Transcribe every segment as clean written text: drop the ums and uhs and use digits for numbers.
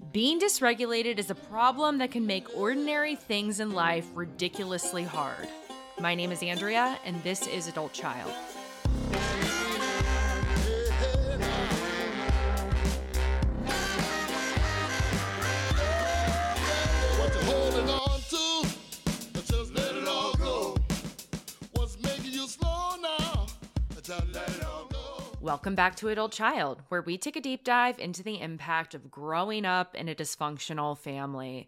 Being dysregulated is a problem that can make ordinary things in life ridiculously hard. My name is Andrea, and this is Adult Child. Welcome back to Adult Child, where we take a deep dive into the impact of growing up in a dysfunctional family.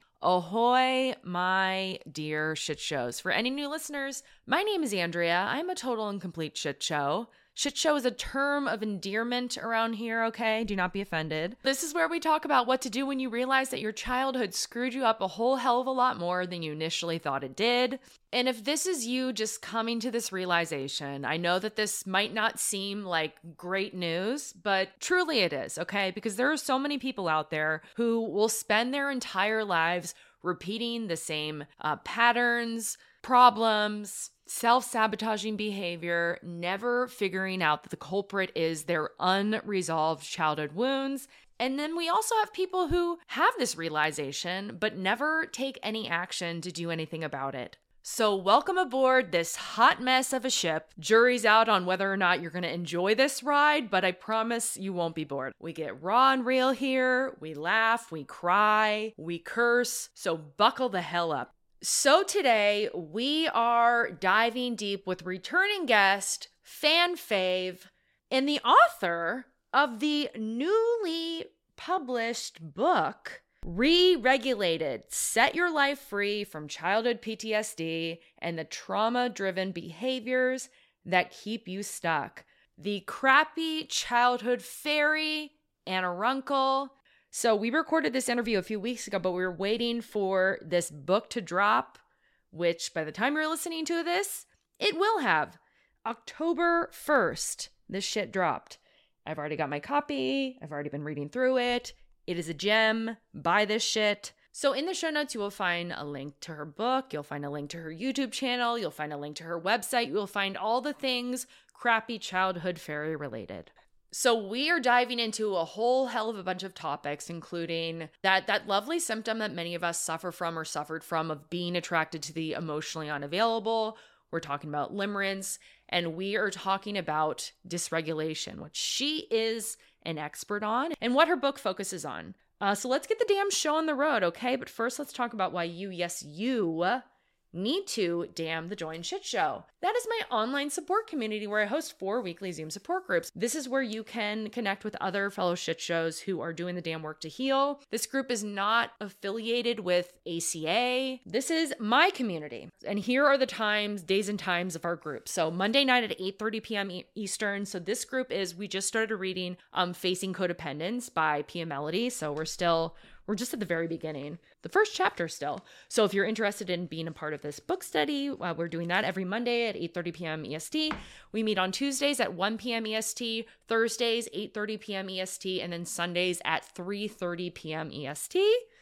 Ahoy, my dear shit shows. For any new listeners, my name is Andrea. I'm a total and complete shit show. Shit show is a term of endearment around here, okay? Do not be offended. This is where we talk about what to do when you realize that your childhood screwed you up a whole hell of a lot more than you initially thought it did. And if this is you just coming to this realization, I know that this might not seem like great news, but truly it is, okay? Because there are so many people out there who will spend their entire lives repeating the same patterns, problems, self-sabotaging behavior, never figuring out that the culprit is their unresolved childhood wounds. And then we also have people who have this realization, but never take any action to do anything about it. So welcome aboard this hot mess of a ship. Jury's out on whether or not you're going to enjoy this ride, but I promise you won't be bored. We get raw and real here. We laugh, we cry, we curse. So buckle the hell up. So today we are diving deep with returning guest, fan fave, and the author of the newly published book, Re-Regulated: Set Your Life Free from Childhood PTSD and the Trauma-Driven Behaviors That Keep You Stuck. The crappy childhood fairy, Anna Runkle. So we recorded this interview a few weeks ago, but we were waiting for this book to drop, which by the time you're listening to this, it will have. October 1st, this shit dropped. I've already got my copy. I've already been reading through it. It is a gem. Buy this shit. So in the show notes, you will find a link to her book. You'll find a link to her YouTube channel. You'll find a link to her website. You'll find all the things crappy childhood fairy related. So we are diving into a whole hell of a bunch of topics, including that lovely symptom that many of us suffer from or suffered from of being attracted to the emotionally unavailable. We're talking about limerence, and we are talking about dysregulation, which she is an expert on, and what her book focuses on. So let's get the damn show on the road, okay? But first, let's talk about why you, yes, you, need to damn the Join Shit Show. That is my online support community where I host 4 weekly Zoom support groups. This is where you can connect with other fellow shit shows who are doing the damn work to heal. This group is not affiliated with ACA. This is my community. And here are the days and times of our group. So Monday night at 8:30 p.m. Eastern. So this group we just started reading Facing Codependence by Pia Melody. So we're just at the very beginning, the first chapter still. So if you're interested in being a part of this book study, we're doing that every Monday at 8:30 p.m. EST. We meet on Tuesdays at 1 p.m. EST, Thursdays 8:30 p.m. EST, and then Sundays at 3:30 p.m. EST.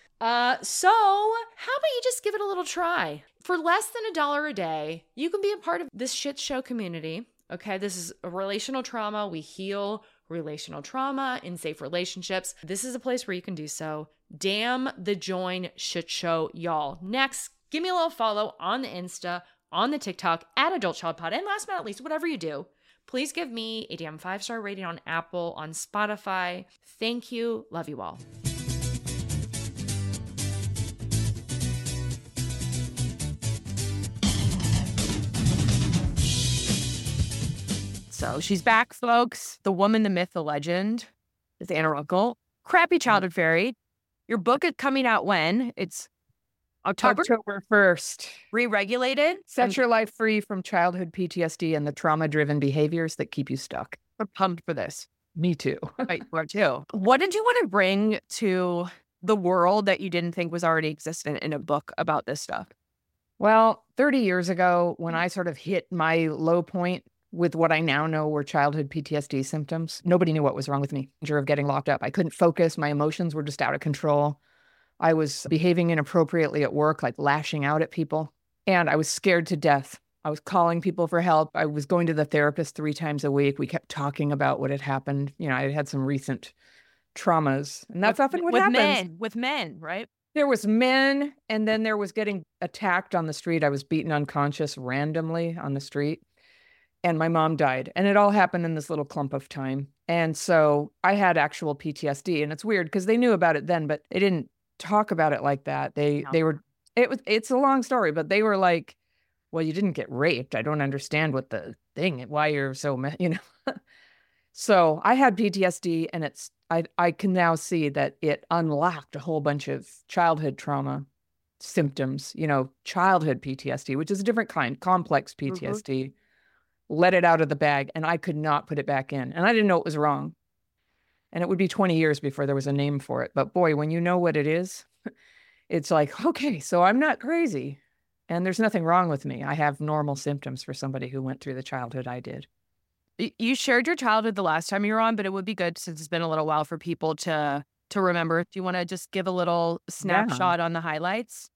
So how about you just give it a little try? For less than $1 a day, you can be a part of this shit show community. Okay, this is a relational trauma. We heal relational trauma in safe relationships. This is a place where you can do so. Damn the Join Shit Show, y'all. Next, give me a little follow on the Insta, on the TikTok, at Adult Child Pod, and last but not least, whatever you do, please give me a damn 5-star rating on Apple, on Spotify. Thank you. Love you all. So she's back, folks. The woman, the myth, the legend is Anna Runkle. Crappy childhood fairy. Your book is coming out when? It's October 1st. Re-Regulated. Set your life free from childhood PTSD and the trauma-driven behaviors that keep you stuck. I'm pumped for this. Me too. You are too. What did you want to bring to the world that you didn't think was already existent in a book about this stuff? Well, 30 years ago, when I sort of hit my low point with what I now know were childhood PTSD symptoms, nobody knew what was wrong with me. Danger of getting locked up. I couldn't focus. My emotions were just out of control. I was behaving inappropriately at work, like lashing out at people. And I was scared to death. I was calling people for help. I was going to the therapist 3 times a week. We kept talking about what had happened. You know, I had some recent traumas. And that's often what happens. With men, right? There was men, and then there was getting attacked on the street. I was beaten unconscious randomly on the street, and my mom died. And it all happened in this little clump of time. And so I had actual PTSD, and it's weird because they knew about it then, but they didn't talk about it like that. It's a long story, but they were like, well, you didn't get raped. I don't understand what the thing, why you're so, So I had PTSD, and I can now see that it unlocked a whole bunch of childhood trauma symptoms, childhood PTSD, which is a different kind, complex PTSD, let it out of the bag, and I could not put it back in. And I didn't know it was wrong. And it would be 20 years before there was a name for it. But boy, when you know what it is, it's like, okay, so I'm not crazy. And there's nothing wrong with me. I have normal symptoms for somebody who went through the childhood I did. You shared your childhood the last time you were on, but it would be good, since it's been a little while, for people to remember. Do you want to just give a little snapshot on the highlights?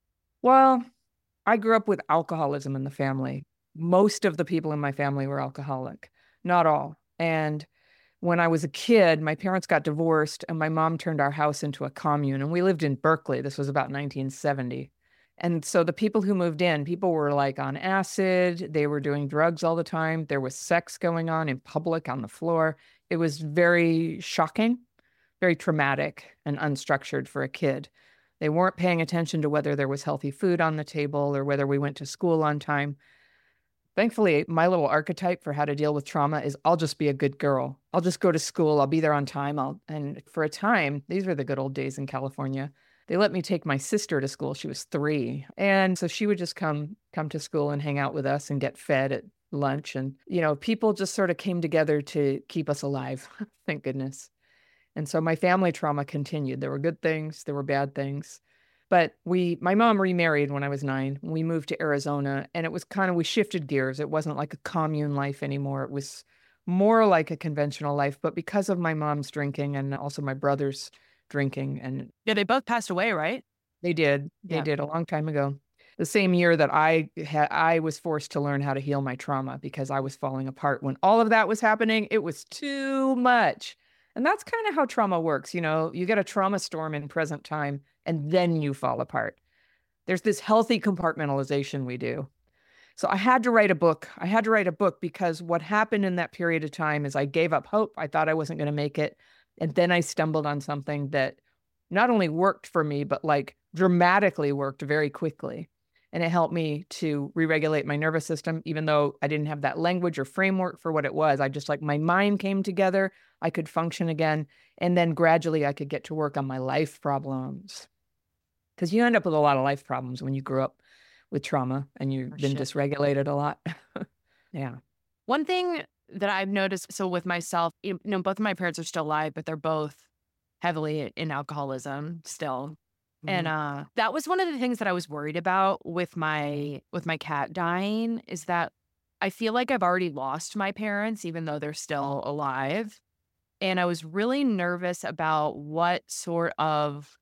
Well, I grew up with alcoholism in the family. Most of the people in my family were alcoholic, not all. And when I was a kid, my parents got divorced, and my mom turned our house into a commune. And we lived in Berkeley. This was about 1970. And so the people who moved in, people were like on acid. They were doing drugs all the time. There was sex going on in public on the floor. It was very shocking, very traumatic, and unstructured for a kid. They weren't paying attention to whether there was healthy food on the table or whether we went to school on time. Thankfully, my little archetype for how to deal with trauma is I'll just be a good girl. I'll just go to school. I'll be there on time. And for a time, these were the good old days in California. They let me take my sister to school. She was 3. And so she would just come to school and hang out with us and get fed at lunch. And, people just sort of came together to keep us alive. Thank goodness. And so my family trauma continued. There were good things. There were bad things. But my mom remarried when I was 9. We moved to Arizona, and it was we shifted gears. It wasn't like a commune life anymore. It was more like a conventional life. But because of my mom's drinking and also my brother's drinking, and yeah, they both passed away, right? They did. They did a long time ago. The same year that I was forced to learn how to heal my trauma because I was falling apart. When all of that was happening, it was too much. And that's kind of how trauma works. You get a trauma storm in present time, and then you fall apart. There's this healthy compartmentalization we do. So I had to write a book. Because what happened in that period of time is I gave up hope. I thought I wasn't going to make it. And then I stumbled on something that not only worked for me, but dramatically worked very quickly. And it helped me to re-regulate my nervous system, even though I didn't have that language or framework for what it was. I just my mind came together. I could function again. And then gradually I could get to work on my life problems. Because you end up with a lot of life problems when you grew up with trauma and you've been dysregulated a lot. Yeah. One thing that I've noticed, so with myself, both of my parents are still alive, but they're both heavily in alcoholism still. And that was one of the things that I was worried about with my cat dying, is that I feel like I've already lost my parents, even though they're still alive. And I was really nervous about what sort of,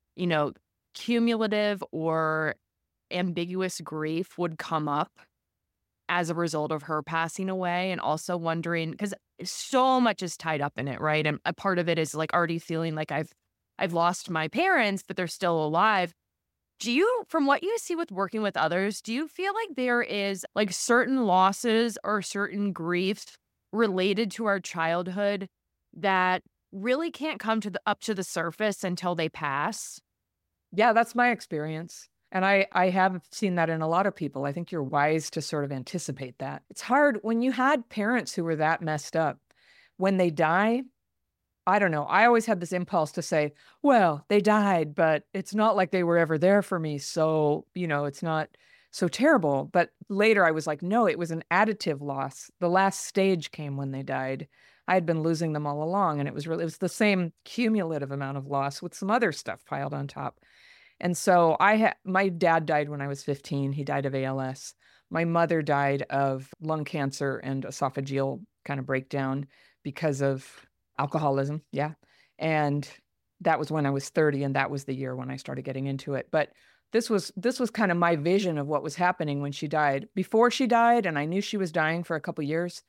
cumulative or ambiguous grief would come up as a result of her passing away. And also wondering, because so much is tied up in it, right? And a part of it is already feeling like I've lost my parents, but they're still alive. Do you, from what you see with working with others, do you feel like there is certain losses or certain griefs related to our childhood that really can't come up to the surface until they pass? Yeah, that's my experience. And I have seen that in a lot of people. I think you're wise to sort of anticipate that. It's hard when you had parents who were that messed up. When they die, I don't know. I always had this impulse to say, well, they died, but it's not like they were ever there for me. So, it's not so terrible. But later I was like, no, it was an additive loss. The last stage came when they died. I had been losing them all along. And it was the same cumulative amount of loss with some other stuff piled on top. And so my dad died when I was 15. He died of ALS. My mother died of lung cancer and esophageal kind of breakdown because of alcoholism. Yeah. And that was when I was 30. And that was the year when I started getting into it. But this was kind of my vision of what was happening when she died. Before she died, and I knew she was dying for a couple of years,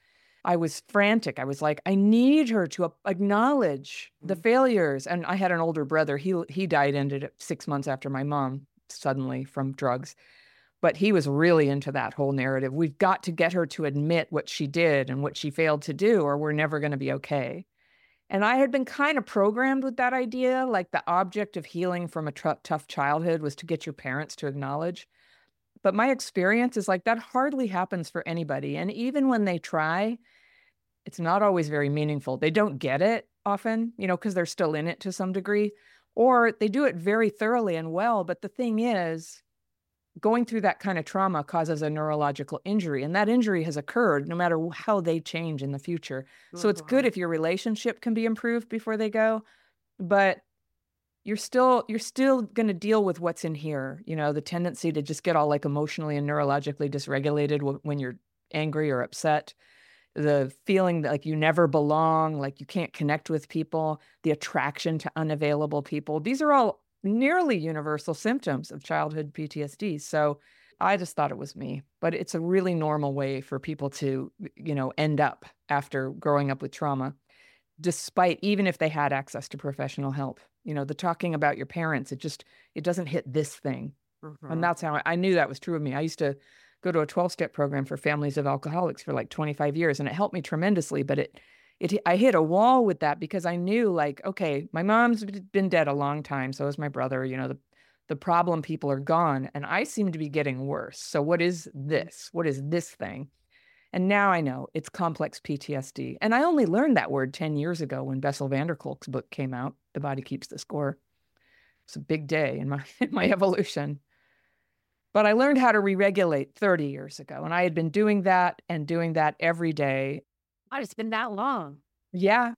I was frantic. I was like, I need her to acknowledge the failures. And I had an older brother. He died, ended up 6 months after my mom, suddenly from drugs. But he was really into that whole narrative. We've got to get her to admit what she did and what she failed to do, or we're never going to be okay. And I had been kind of programmed with that idea, like the object of healing from a tough childhood was to get your parents to acknowledge. But my experience is like that hardly happens for anybody. And even when they try, it's not always very meaningful. They don't get it often, because they're still in it to some degree, or they do it very thoroughly and well. But the thing is, going through that kind of trauma causes a neurological injury, and that injury has occurred no matter how they change in the future. So it's good if your relationship can be improved before they go, but you're still going to deal with what's in here. The tendency to just get all like emotionally and neurologically dysregulated when you're angry or upset, the feeling that like you never belong, like you can't connect with people, the attraction to unavailable people. These are all nearly universal symptoms of childhood PTSD. So I just thought it was me, but it's a really normal way for people to, end up after growing up with trauma, despite even if they had access to professional help. The talking about your parents, it doesn't hit this thing. And that's how I knew that was true of me. I used to go to a 12-step program for families of alcoholics for like 25 years, and it helped me tremendously, but I hit a wall with that because I knew like, okay, my mom's been dead a long time. So is my brother, the problem people are gone, and I seem to be getting worse. So what is this? What is this thing? And now I know it's complex PTSD. And I only learned that word 10 years ago when Bessel van der Kolk's book came out, The Body Keeps the Score. It's a big day in my evolution. But I learned how to re-regulate 30 years ago. And I had been doing that every day. God, it's been that long. Yeah,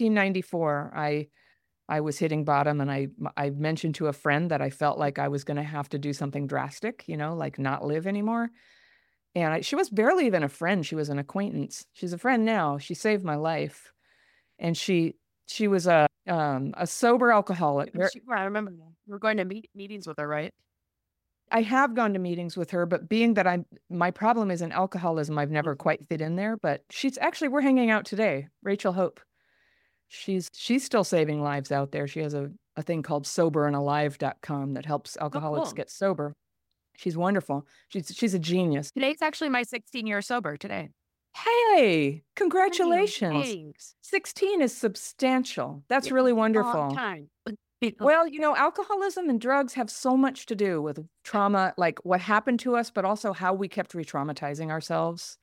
1994, I was hitting bottom, and I mentioned to a friend that I felt like I was going to have to do something drastic, like not live anymore. And she was barely even a friend. She was an acquaintance. She's a friend now. She saved my life. And she was a sober alcoholic. I remember that. We were going to meetings with her, right? I have gone to meetings with her, but being that my problem isn't alcoholism, I've never quite fit in there. But we're hanging out today. Rachel Hope. She's still saving lives out there. She has a thing called soberandalive.com that helps alcoholics get sober. She's wonderful. She's a genius. Today's actually my 16-year sober today. Hey, congratulations. Thanks. 16 is substantial. That's really wonderful. Long time. Well, alcoholism and drugs have so much to do with trauma, like what happened to us, but also how we kept re-traumatizing ourselves.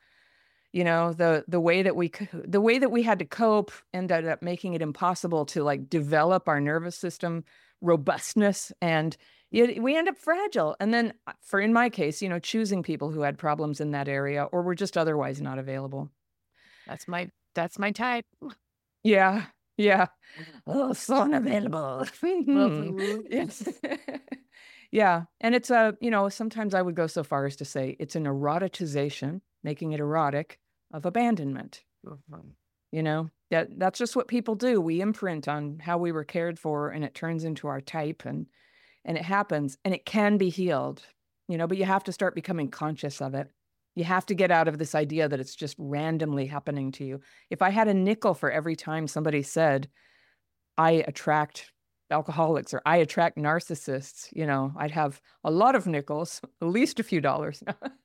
The way that we had to cope ended up making it impossible to like develop our nervous system robustness, and we end up fragile. And then in my case, choosing people who had problems in that area or were just otherwise not available. That's my type. Yeah. Yeah. Oh, so unavailable. Yes. Yeah. And it's sometimes I would go so far as to say it's an eroticization, making it erotic, of abandonment. That's just what people do. We imprint on how we were cared for, and it turns into our type, and it happens, and it can be healed, but you have to start becoming conscious of it. You have to get out of this idea that it's just randomly happening to you. If I had a nickel for every time somebody said, I attract alcoholics or I attract narcissists, I'd have a lot of nickels, at least a few dollars.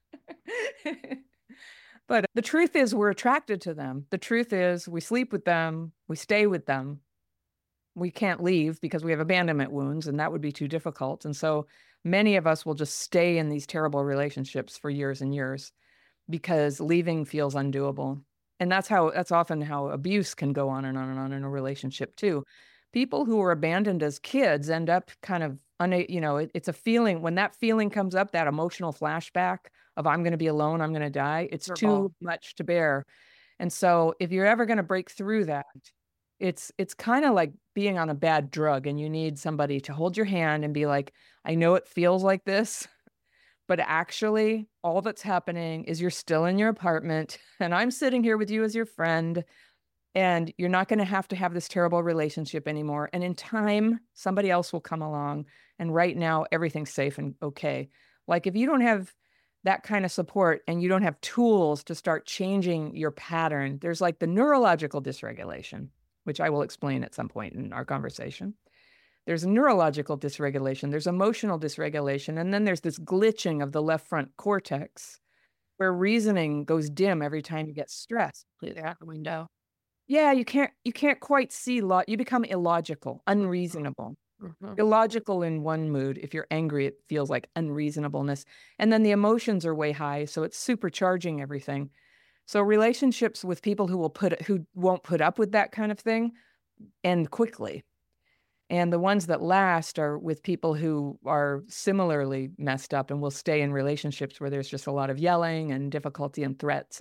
But the truth is we're attracted to them. The truth is we sleep with them, we stay with them. We can't leave because we have abandonment wounds, and that would be too difficult. And so many of us will just stay in these terrible relationships for years and years because leaving feels undoable. And that's often how abuse can go on and on and on in a relationship too. People who were abandoned as kids end up kind of, it's a feeling. When that feeling comes up, that emotional flashback of I'm going to be alone, I'm going to die, it's too much to bear. And so if you're ever going to break through that, it's kind of like being on a bad drug, and you need somebody to hold your hand and be like, I know it feels like this, but actually all that's happening is you're still in your apartment and I'm sitting here with you as your friend, and you're not going to have this terrible relationship anymore. And in time, somebody else will come along, and right now everything's safe and okay. Like if you don't have that kind of support, and you don't have tools to start changing your pattern, there's like the neurological dysregulation, which I will explain at some point in our conversation. There's neurological dysregulation, there's emotional dysregulation, and then there's this glitching of the left front cortex where reasoning goes dim every time you get stressed. Completely out the window. Yeah, you can't quite see you become illogical, unreasonable. Mhm. Illogical in one mood. If you're angry, it feels like unreasonableness. And then the emotions are way high, so it's supercharging everything. So relationships with people who won't put up with that kind of thing end quickly. And the ones that last are with people who are similarly messed up and will stay in relationships where there's just a lot of yelling and difficulty and threats.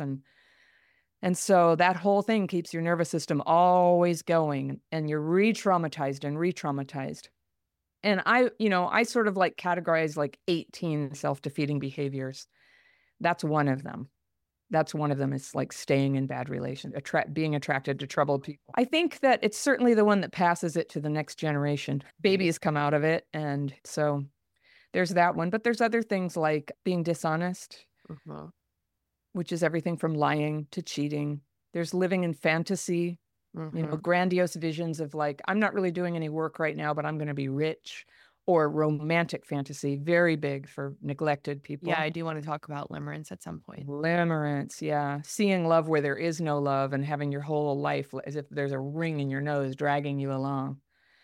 And so that whole thing keeps your nervous system always going, and you're re-traumatized and re-traumatized. And I sort of like categorize like 18 self-defeating behaviors. That's one of them. That's one of them is like staying in bad relations, being attracted to troubled people. I think that it's certainly the one that passes it to the next generation. Babies come out of it. And so there's that one. But there's other things like being dishonest, Mhm. which is everything from lying to cheating. There's living in fantasy, Mhm. grandiose visions of like, I'm not really doing any work right now, but I'm going to be rich. Or romantic fantasy, very big for neglected people. Yeah, I do want to talk about limerence at some point. Limerence, yeah. Seeing love where there is no love and having your whole life as if there's a ring in your nose dragging you along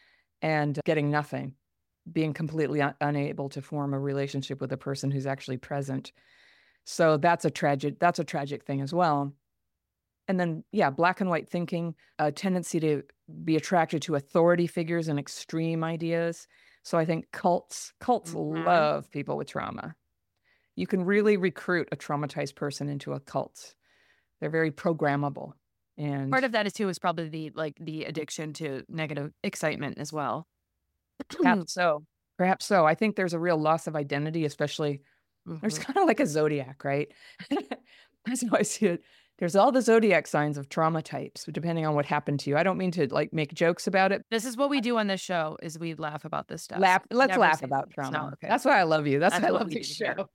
and getting nothing, being completely unable to form a relationship with a person who's actually present. So that's a tragic thing as well. And then, yeah, black and white thinking, a tendency to be attracted to authority figures and extreme ideas. So I think cults Mhm. love people with trauma. You can really recruit a traumatized person into a cult. They're very programmable. And Part of that is too is probably the addiction to negative excitement as well. perhaps so. Perhaps so. I think there's a real loss of identity, especially there's Mhm. kind of like a zodiac, right? That's how I see it. There's all the zodiac signs of trauma types, depending on what happened to you. I don't mean to like make jokes about it. This is what we do on this show is we laugh about this stuff. Let's Never laugh say about it's trauma. not okay. That's why I love you. That's That's why I what love we this need to hear. show.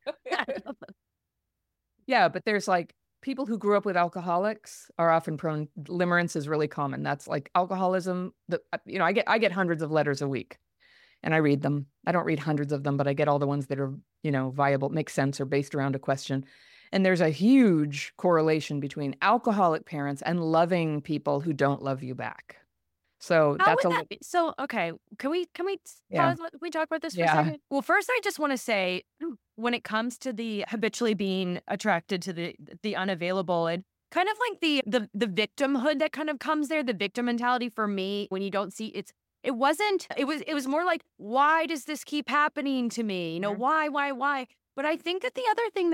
Yeah, but there's like people who grew up with alcoholics are often prone. Limerence is really common. That's like alcoholism. I get hundreds of letters a week, and I read them. I don't read hundreds of them, but I get all the ones that are viable, make sense, or based around a question. And there's a huge correlation between alcoholic parents and loving people who don't love you back. So How that's would a that be? So, okay, can we yeah, pause? Can we talk about this for a yeah. second? Well, first, I just want to say, when it comes to the habitually being attracted to the unavailable and kind of like the victimhood that kind of comes there, the victim mentality for me, when you don't see it was more like, why does this keep happening to me? Mhm. Why? But I think that the other thing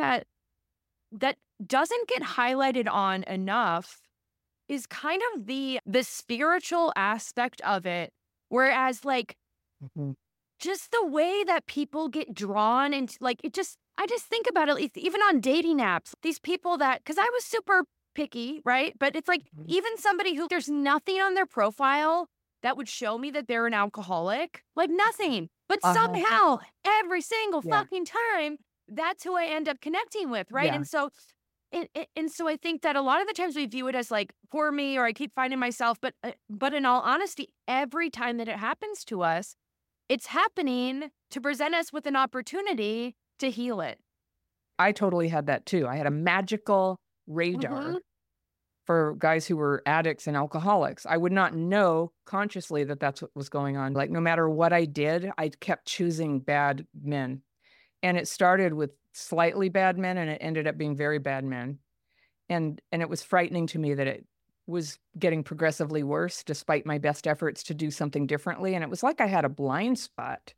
that doesn't get highlighted on enough is kind of the spiritual aspect of it. Whereas, like, Mhm. just the way that people get drawn into, like, I just think about it, even on dating apps, these people that, because I was super picky, right? But it's like, Mhm. even somebody who there's nothing on their profile that would show me that they're an alcoholic, like nothing. But Uh-huh. somehow, every single Yeah. fucking time, that's who I end up connecting with, right? Yeah. And so I think that a lot of the times we view it as like, poor me, or I keep finding myself. But in all honesty, every time that it happens to us, it's happening to present us with an opportunity to heal it. I totally had that too. I had a magical radar Mhm. for guys who were addicts and alcoholics. I would not know consciously that that's what was going on. Like, no matter what I did, I kept choosing bad men. And it started with slightly bad men and it ended up being very bad men. And it was frightening to me that it was getting progressively worse despite my best efforts to do something differently. And it was like I had a blind spot.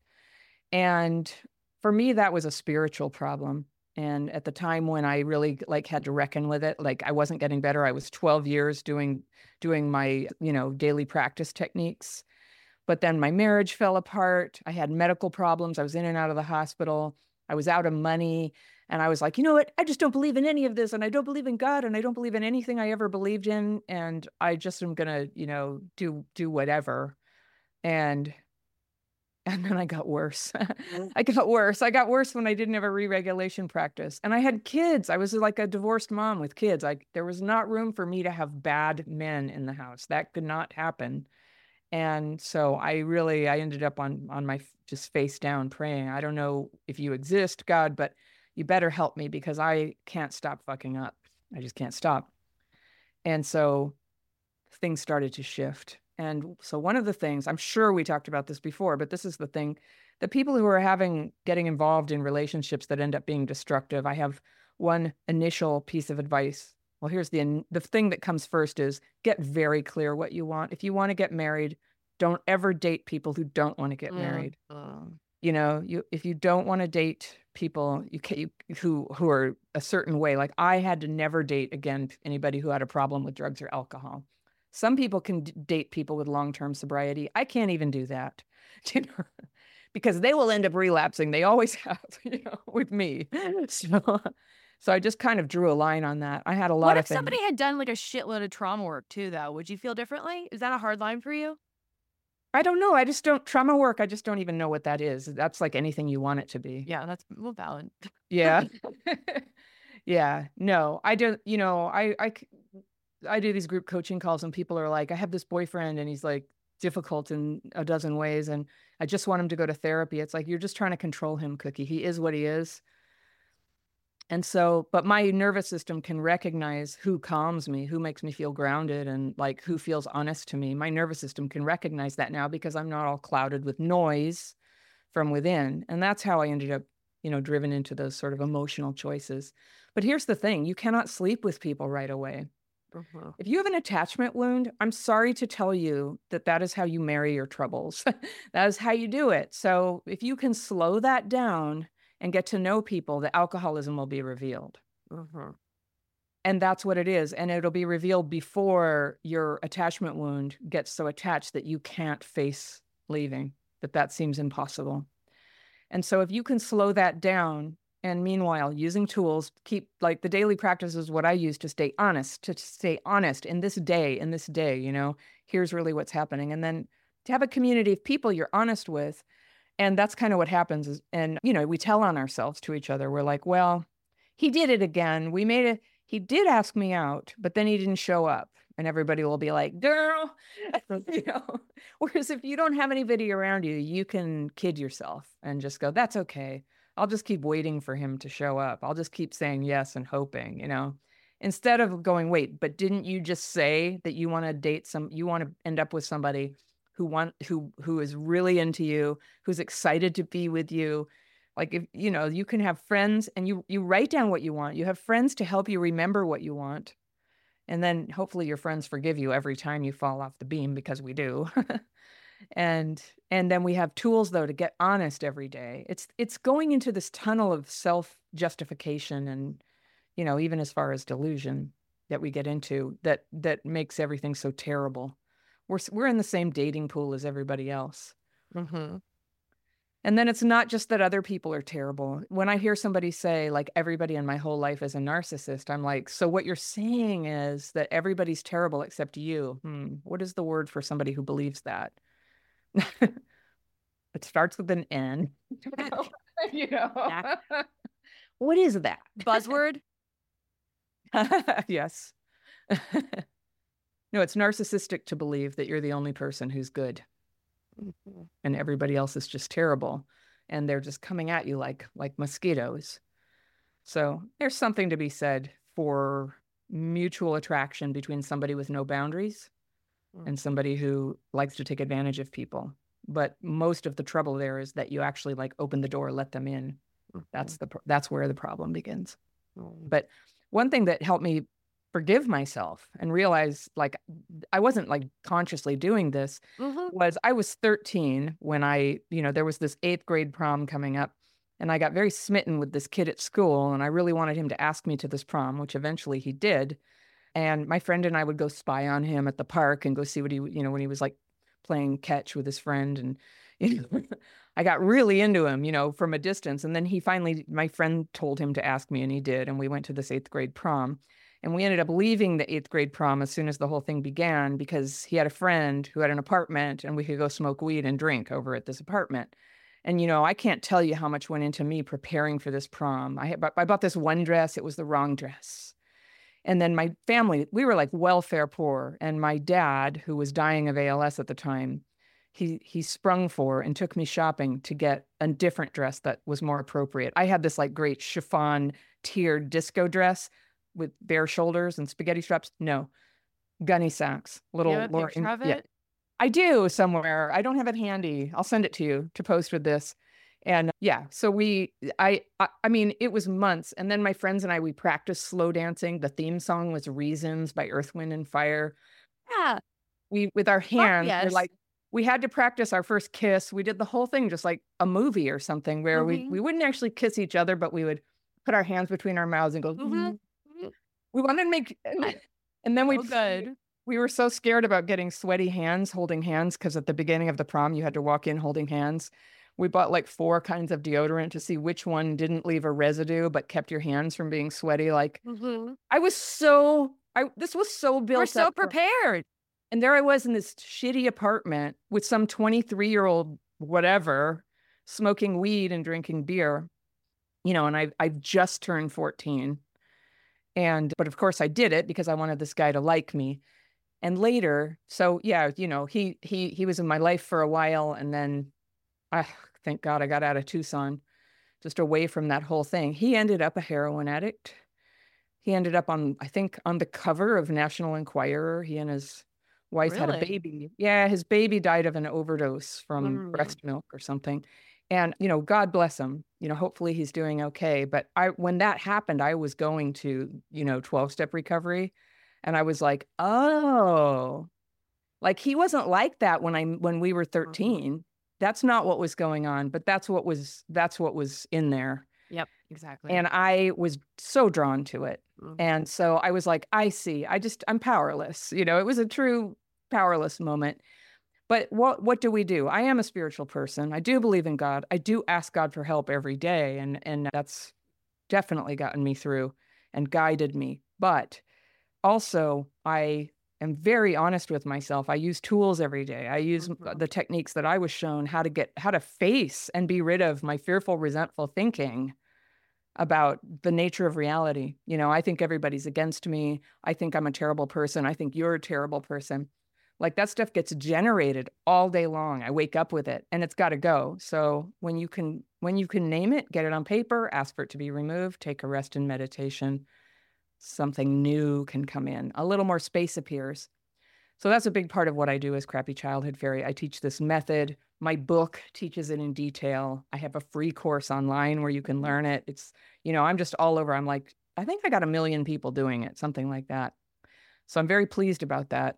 And for me, that was a spiritual problem. And at the time when I really like had to reckon with it, like I wasn't getting better. I was 12 years doing my, daily practice techniques. But then my marriage fell apart. I had medical problems. I was in and out of the hospital. I was out of money. And I was like, you know what? I just don't believe in any of this. And I don't believe in God. And I don't believe in anything I ever believed in. And I just am going to, do whatever. And And then I got worse. I got worse. I got worse when I didn't have a re-regulation practice. And I had kids. I was like a divorced mom with kids. There was not room for me to have bad men in the house. That could not happen. And so I ended up on my just face down praying. I don't know if you exist, God, but you better help me because I can't stop fucking up. I just can't stop. And so things started to shift. And so one of the things, I'm sure we talked about this before, but this is the thing, the people who are getting involved in relationships that end up being destructive, I have one initial piece of advice. Well, here's the thing that comes first is get very clear what you want. If you want to get married, don't ever date people who don't want to get married. You know, if you don't want to date people who are a certain way, like I had to never date again anybody who had a problem with drugs or alcohol. Some people can date people with long-term sobriety. I can't even do that, you know, because they will end up relapsing. They always have, you know, with me. So I just kind of drew a line on that. I had a lot of things. What if somebody had done like a shitload of trauma work too, though? Would you feel differently? Is that a hard line for you? I don't know. Trauma work, I just don't even know what that is. That's like anything you want it to be. Yeah, that's valid. Yeah. Yeah. No, I don't, you know, I do these group coaching calls and people are like, I have this boyfriend and he's like difficult in a dozen ways and I just want him to go to therapy. It's like, you're just trying to control him, Cookie. He is what he is. And so, but my nervous system can recognize who calms me, who makes me feel grounded and like who feels honest to me. My nervous system can recognize that now because I'm not all clouded with noise from within. And that's how I ended up, you know, driven into those sort of emotional choices. But here's the thing, you cannot sleep with people right away. If you have an attachment wound, I'm sorry to tell you that is how you marry your troubles. That is how you do it. So if you can slow that down and get to know people, the alcoholism will be revealed. And that's what it is. And it'll be revealed before your attachment wound gets so attached that you can't face leaving, that seems impossible. And so if you can slow that down, and meanwhile, using tools, keep like the daily practice is what I use to stay honest in this day, you know, here's really what's happening. And then to have a community of people you're honest with. And that's kind of what happens is, and, you know, we tell on ourselves to each other. We're like, well, he did it again. He did ask me out, but then he didn't show up. And everybody will be like, girl, you know, whereas if you don't have anybody around you, you can kid yourself and just go, that's okay. I'll just keep waiting for him to show up. I'll just keep saying yes and hoping, you know, instead of going, wait, but didn't you just say that you want to end up with somebody who is really into you, who's excited to be with you. Like, if, you know, you can have friends and you write down what you want. You have friends to help you remember what you want. And then hopefully your friends forgive you every time you fall off the beam, because we do. And then we have tools, though, to get honest every day. It's going into this tunnel of self-justification and, you know, even as far as delusion that we get into that makes everything so terrible. We're in the same dating pool as everybody else. And then it's not just that other people are terrible. When I hear somebody say, like, everybody in my whole life is a narcissist, I'm like, so what you're saying is that everybody's terrible except you. What is the word for somebody who believes that? It starts with an N. You know, what is that? Buzzword? Yes. No, it's narcissistic to believe that you're the only person who's good. And everybody else is just terrible. And they're just coming at you like mosquitoes. So there's something to be said for mutual attraction between somebody with no boundaries and somebody who likes to take advantage of people. But most of the trouble there is that you actually like open the door, let them in. That's where the problem begins. But one thing that helped me forgive myself and realize, like, I wasn't like consciously doing this, was I was 13 when there was this 8th grade prom coming up, and I got very smitten with this kid at school, and I really wanted him to ask me to this prom, which eventually he did. And my friend and I would go spy on him at the park and go see what when he was like playing catch with his friend. And, I got really into him, from a distance. And then my friend told him to ask me, and he did. And we went to this 8th grade prom. And we ended up leaving the 8th grade prom as soon as the whole thing began because he had a friend who had an apartment and we could go smoke weed and drink over at this apartment. And, I can't tell you how much went into me preparing for this prom. I bought this one dress. It was the wrong dress. And then my family, we were like welfare poor. And my dad, who was dying of ALS at the time, he sprung for and took me shopping to get a different dress that was more appropriate. I had this like great chiffon tiered disco dress with bare shoulders and spaghetti straps. No, gunny sacks. You have a picture of it? Yeah, I do somewhere. I don't have it handy. I'll send it to you to post with this. And yeah, so I mean, it was months. And then my friends and we practiced slow dancing. The theme song was Reasons by Earth, Wind and Fire. Yeah. With our hands, yes. we had to practice our first kiss. We did the whole thing just like a movie or something where we wouldn't actually kiss each other, but we would put our hands between our mouths and go, we wanted to make, and then we were so scared about getting sweaty hands, holding hands, because at the beginning of the prom, you had to walk in holding hands. We bought like 4 kinds of deodorant to see which one didn't leave a residue, but kept your hands from being sweaty. Like this was so built up. We're so prepared. And there I was in this shitty apartment with some 23-year-old whatever, smoking weed and drinking beer, and I've just turned 14. But of course I did it because I wanted this guy to like me. And later, so yeah, he was in my life for a while. And then thank God I got out of Tucson, just away from that whole thing. He ended up a heroin addict. He ended up on the cover of National Enquirer. He and his wife had a baby. Yeah, his baby died of an overdose from breast milk or something. And, God bless him. Hopefully he's doing okay. But when that happened, I was going to, 12-step recovery. And I was like, oh, like he wasn't like that when we were 13. That's not what was going on, but that's what was in there. Yep, exactly. And I was so drawn to it. And so I was like, I see, I'm powerless. It was a true powerless moment. But what do we do? I am a spiritual person. I do believe in God. I do ask God for help every day. And that's definitely gotten me through and guided me. But also, I am very honest with myself. I use tools every day. I use the techniques that I was shown how to face and be rid of my fearful, resentful thinking about the nature of reality. I think everybody's against me. I think I'm a terrible person. I think you're a terrible person. Like that stuff gets generated all day long. I wake up with it and it's got to go. So when you can name it, get it on paper, ask for it to be removed, take a rest in meditation, something new can come in. A little more space appears. So that's a big part of what I do as Crappy Childhood Fairy. I teach this method. My book teaches it in detail. I have a free course online where you can learn it. It's, I'm just all over. I'm like, I think I got 1 million people doing it, something like that. So I'm very pleased about that.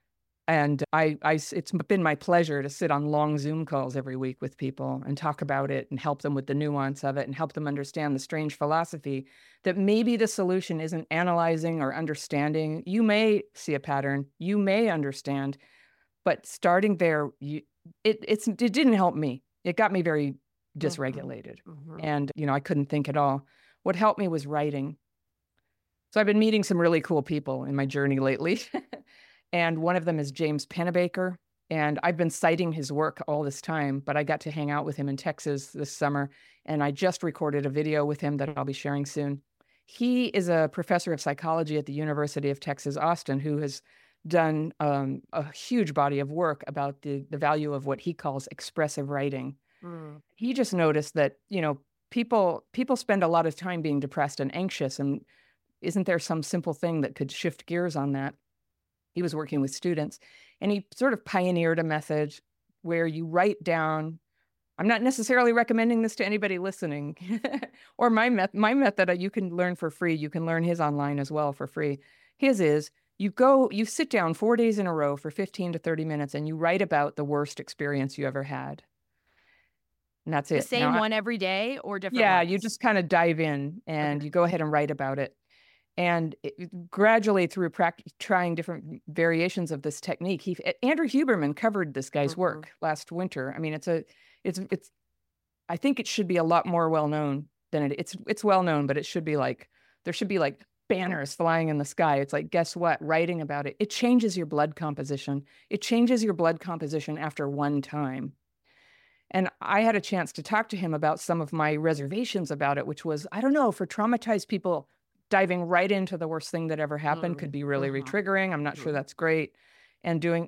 And it's been my pleasure to sit on long Zoom calls every week with people and talk about it and help them with the nuance of it and help them understand the strange philosophy that maybe the solution isn't analyzing or understanding. You may see a pattern, you may understand, but starting there, it didn't help me. It got me very dysregulated. And, I couldn't think at all. What helped me was writing. So I've been meeting some really cool people in my journey lately. And one of them is James Pennebaker. And I've been citing his work all this time, but I got to hang out with him in Texas this summer. And I just recorded a video with him that I'll be sharing soon. He is a professor of psychology at the University of Texas, Austin, who has done a huge body of work about the value of what he calls expressive writing. He just noticed that, people spend a lot of time being depressed and anxious. And isn't there some simple thing that could shift gears on that? He was working with students, and he sort of pioneered a method where you write down. I'm not necessarily recommending this to anybody listening, or my method you can learn for free. You can learn his online as well for free. His is you sit down 4 days in a row for 15 to 30 minutes, and you write about the worst experience you ever had. And that's it. The same one every day or different? Yeah, ones? You just kind of dive in and you go ahead and write about it. And gradually through trying different variations of this technique, Andrew Huberman covered this guy's work last winter. I mean, I think it should be a lot more well known than it's well known, but it should be there should be banners flying in the sky. It's like, guess what? Writing about it, it changes your blood composition. It changes your blood composition after one time. And I had a chance to talk to him about some of my reservations about it, which was, I don't know, for traumatized people, diving right into the worst thing that ever happened could be really re-triggering. I'm not sure that's great. And doing,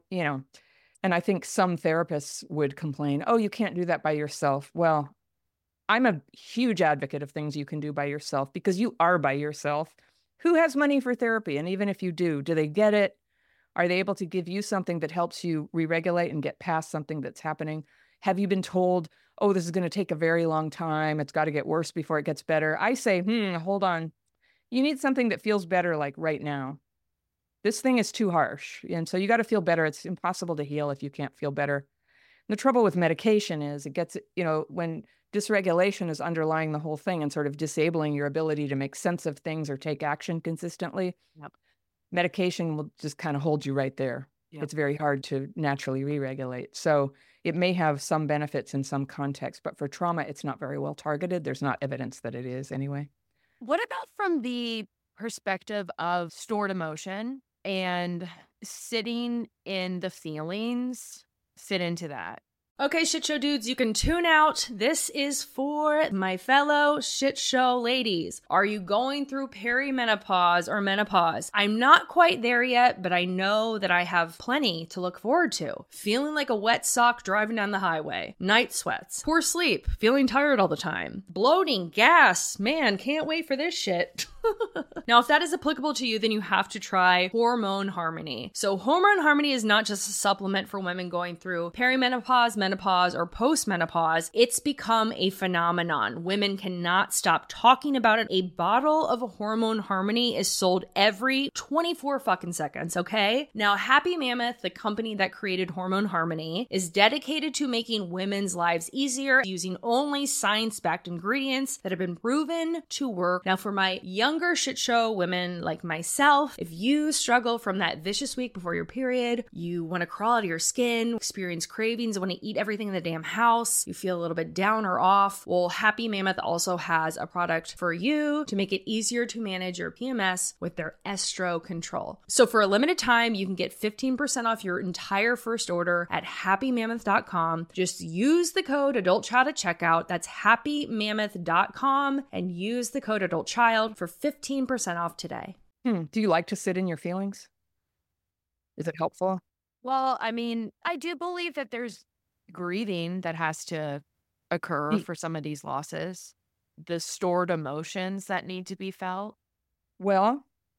and I think some therapists would complain, oh, you can't do that by yourself. Well, I'm a huge advocate of things you can do by yourself because you are by yourself. Who has money for therapy? And even if you do they get it? Are they able to give you something that helps you re-regulate and get past something that's happening? Have you been told, oh, this is going to take a very long time. It's got to get worse before it gets better. I say, hold on. You need something that feels better like right now. This thing is too harsh. And so you got to feel better. It's impossible to heal if you can't feel better. And the trouble with medication is it gets, when dysregulation is underlying the whole thing and sort of disabling your ability to make sense of things or take action consistently, medication will just kind of hold you right there. It's very hard to naturally re-regulate. So it may have some benefits in some context, but for trauma, it's not very well targeted. There's not evidence that it is anyway. What about from the perspective of stored emotion and sitting in the feelings, sit into that? Okay, shit show dudes, you can tune out. This is for my fellow shit show ladies. Are you going through perimenopause or menopause? I'm not quite there yet, but I know that I have plenty to look forward to. Feeling like a wet sock driving down the highway. Night sweats. Poor sleep. Feeling tired all the time. Bloating. Gas. Man, can't wait for this shit. Now, if that is applicable to you, then you have to try Hormone Harmony. So Hormone Harmony is not just a supplement for women going through perimenopause, menopause, or postmenopause. It's become a phenomenon. Women cannot stop talking about it. A bottle of Hormone Harmony is sold every 24 fucking seconds, okay? Now, Happy Mammoth, the company that created Hormone Harmony, is dedicated to making women's lives easier using only science-backed ingredients that have been proven to work. Now, for my younger shit show women like myself, if you struggle from that vicious week before your period, you want to crawl out of your skin, experience cravings, want to eat everything in the damn house, you feel a little bit down or off, well, Happy Mammoth also has a product for you to make it easier to manage your PMS with their Estro Control. So for a limited time, you can get 15% off your entire first order at happymammoth.com. Just use the code AdultChild at checkout. That's happymammoth.com and use the code AdultChild for 15% off today. Do you like to sit in your feelings? Is it helpful? Well, I mean, I do believe that there's grieving that has to occur for some of these losses, the stored emotions that need to be felt. Well,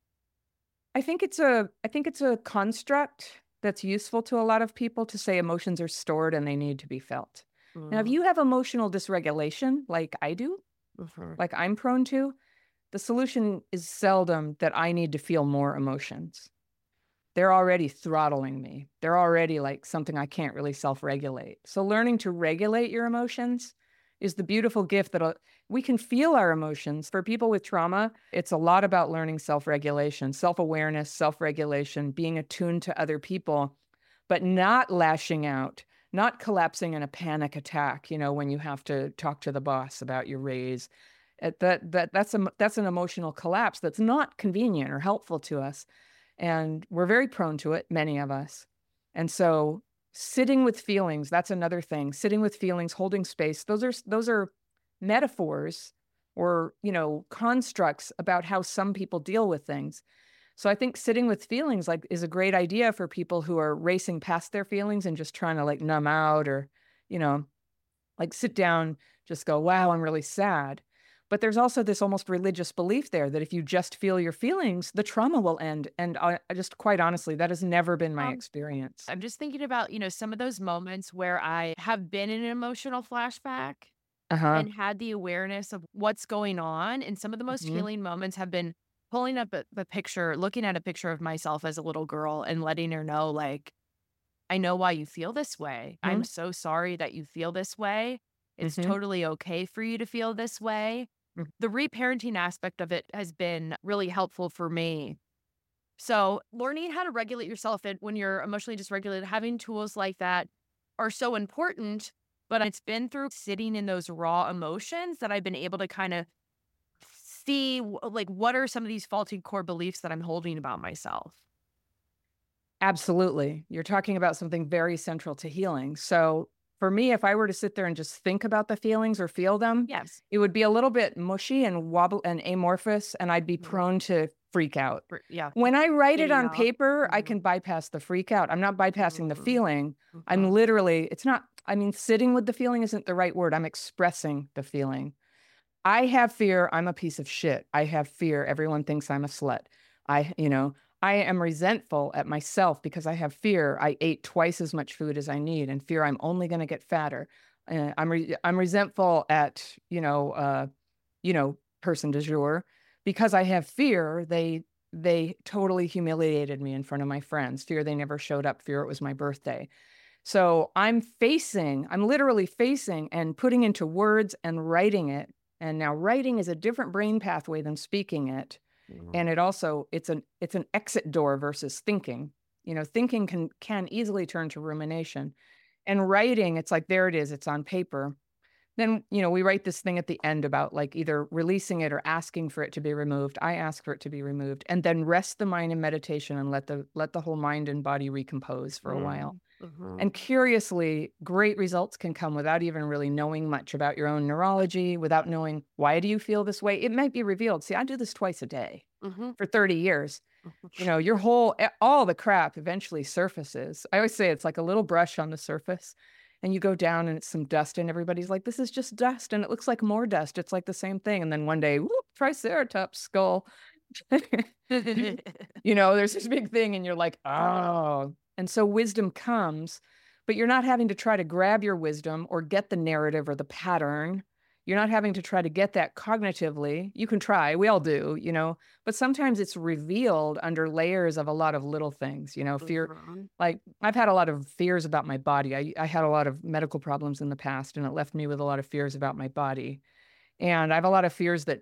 I think it's a construct that's useful to a lot of people to say emotions are stored and they need to be felt. Now, if you have emotional dysregulation like I do, like I'm prone to, the solution is seldom that I need to feel more emotions. They're already throttling me. They're already like something I can't really self-regulate. So learning to regulate your emotions is the beautiful gift that we can feel our emotions. For people with trauma, it's a lot about learning self-regulation, self-awareness, self-regulation, being attuned to other people, but not lashing out, not collapsing in a panic attack, when you have to talk to the boss about your raise. That's an emotional collapse that's not convenient or helpful to us. And we're very prone to it, many of us. And so sitting with feelings, that's another thing. Sitting with feelings, holding space, those are metaphors or, constructs about how some people deal with things. So I think sitting with feelings is a great idea for people who are racing past their feelings and just trying to numb out or, sit down, just go, wow, I'm really sad. But there's also this almost religious belief there that if you just feel your feelings, the trauma will end. And I just, quite honestly, that has never been my experience. I'm just thinking about, some of those moments where I have been in an emotional flashback and had the awareness of what's going on. And some of the most healing moments have been pulling up a picture, looking at a picture of myself as a little girl and letting her know, I know why you feel this way. I'm so sorry that you feel this way. It's totally okay for you to feel this way. The reparenting aspect of it has been really helpful for me. So learning how to regulate yourself when you're emotionally dysregulated, having tools like that are so important. But it's been through sitting in those raw emotions that I've been able to kind of see like what are some of these faulty core beliefs that I'm holding about myself. Absolutely. You're talking about something very central to healing. So for me, if I were to sit there and just think about the feelings or feel them, Yes. it would be a little bit mushy and wobble and amorphous, and I'd be Mhm. prone to freak out. Yeah. When I write it Getting on out. paper, I Mhm. can bypass the freak out. I'm not bypassing the Mhm. feeling. I'm Mhm. literally, it's not, I mean, sitting with the feeling isn't the right word. I'm expressing the feeling. I have fear. I'm a piece of shit. I have fear. Everyone thinks I'm a slut. I am resentful at myself because I have fear. I ate twice as much food as I need and fear I'm only going to get fatter. I'm resentful at, person du jour because I have fear. They totally humiliated me in front of my friends. Fear they never showed up. Fear it was my birthday. So I'm literally facing and putting into words and writing it. And now writing is a different brain pathway than speaking it. And it's an exit door versus thinking. Thinking can easily turn to rumination. And writing, it's like, there it is, it's on paper. Then, we write this thing at the end about like either releasing it or asking for it to be removed. I ask for it to be removed and then rest the mind in meditation and let the whole mind and body recompose for a while. Mhm. And curiously, great results can come without even really knowing much about your own neurology, without knowing why do you feel this way. It might be revealed. See, I do this twice a day Mhm. for 30 years. Mhm. All the crap eventually surfaces. I always say it's like a little brush on the surface and you go down and it's some dust and everybody's like, this is just dust. And it looks like more dust. It's like the same thing. And then one day, whoop, triceratops skull. There's this big thing and you're like, oh. And so wisdom comes, but you're not having to try to grab your wisdom or get the narrative or the pattern. You're not having to try to get that cognitively. You can try, we all do, but sometimes it's revealed under layers of a lot of little things, fear. Mhm. Like I've had a lot of fears about my body. I had a lot of medical problems in the past and it left me with a lot of fears about my body. And I have a lot of fears that,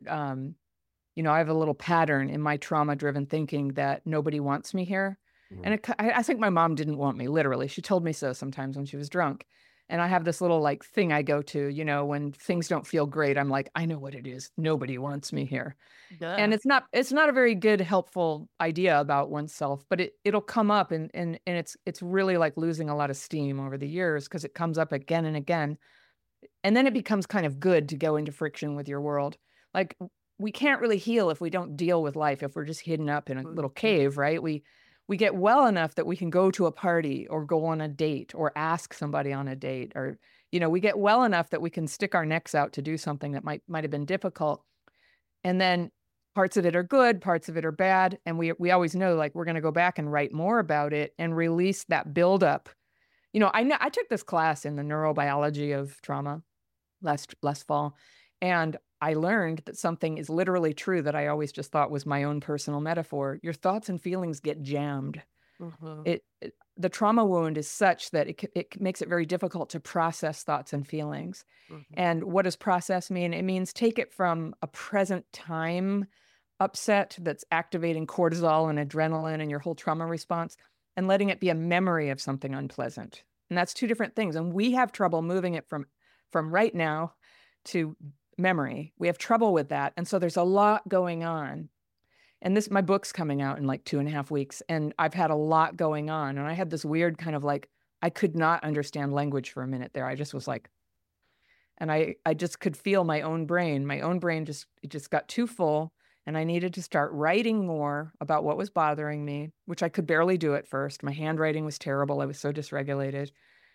I have a little pattern in my trauma-driven thinking that nobody wants me here. And I think my mom didn't want me, literally. She told me so sometimes when she was drunk. And I have this little like thing I go to, when things don't feel great, I'm like, I know what it is. Nobody wants me here. Duh. And it's not a very good, helpful idea about oneself, but it'll come up and it's really like losing a lot of steam over the years because it comes up again and again. And then it becomes kind of good to go into friction with your world. Like we can't really heal if we don't deal with life, if we're just hidden up in a little cave, right? We get well enough that we can go to a party or go on a date or ask somebody on a date or, we get well enough that we can stick our necks out to do something that might have been difficult. And then parts of it are good, parts of it are bad. And we always know like we're going to go back and write more about it and release that buildup. I took this class in the neurobiology of trauma last fall, and I learned that something is literally true that I always just thought was my own personal metaphor. Your thoughts and feelings get jammed. Mhm. The trauma wound is such that it makes it very difficult to process thoughts and feelings. Mhm. And what does process mean? It means take it from a present time upset that's activating cortisol and adrenaline and your whole trauma response and letting it be a memory of something unpleasant. And that's two different things. And we have trouble moving it from right now to memory. We have trouble with that. And so there's a lot going on. And my book's coming out in like 2.5 weeks. And I've had a lot going on. And I had this weird kind of like, I could not understand language for a minute there. I just was like, and I just could feel my own brain. My own brain just got too full. And I needed to start writing more about what was bothering me, which I could barely do at first. My handwriting was terrible. I was so dysregulated.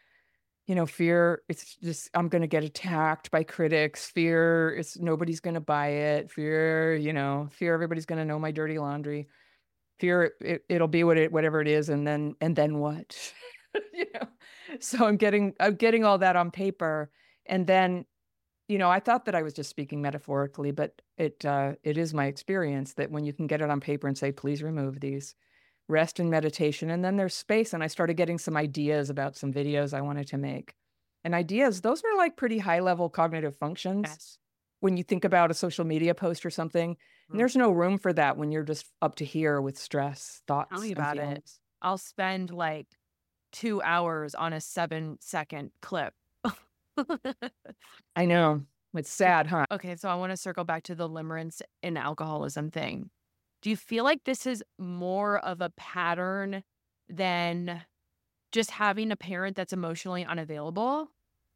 Fear, it's just, I'm going to get attacked by critics. Fear, it's nobody's going to buy it. Fear, fear everybody's going to know my dirty laundry. Fear, it'll be whatever it is. And then what? you know? So I'm getting all that on paper. And then, I thought that I was just speaking metaphorically, but it is my experience that when you can get it on paper and say, please remove these, rest and meditation, and then there's space. And I started getting some ideas about some videos I wanted to make. And ideas, those are like pretty high level cognitive functions. Yes. When you think about a social media post or something, and there's no room for that when you're just up to here with stress, thoughts, Tell me and about it. feelings. I'll spend like 2 hours on a 7-second clip. I know. It's sad, huh? Okay, so I want to circle back to the limerence and alcoholism thing. Do you feel like this is more of a pattern than just having a parent that's emotionally unavailable?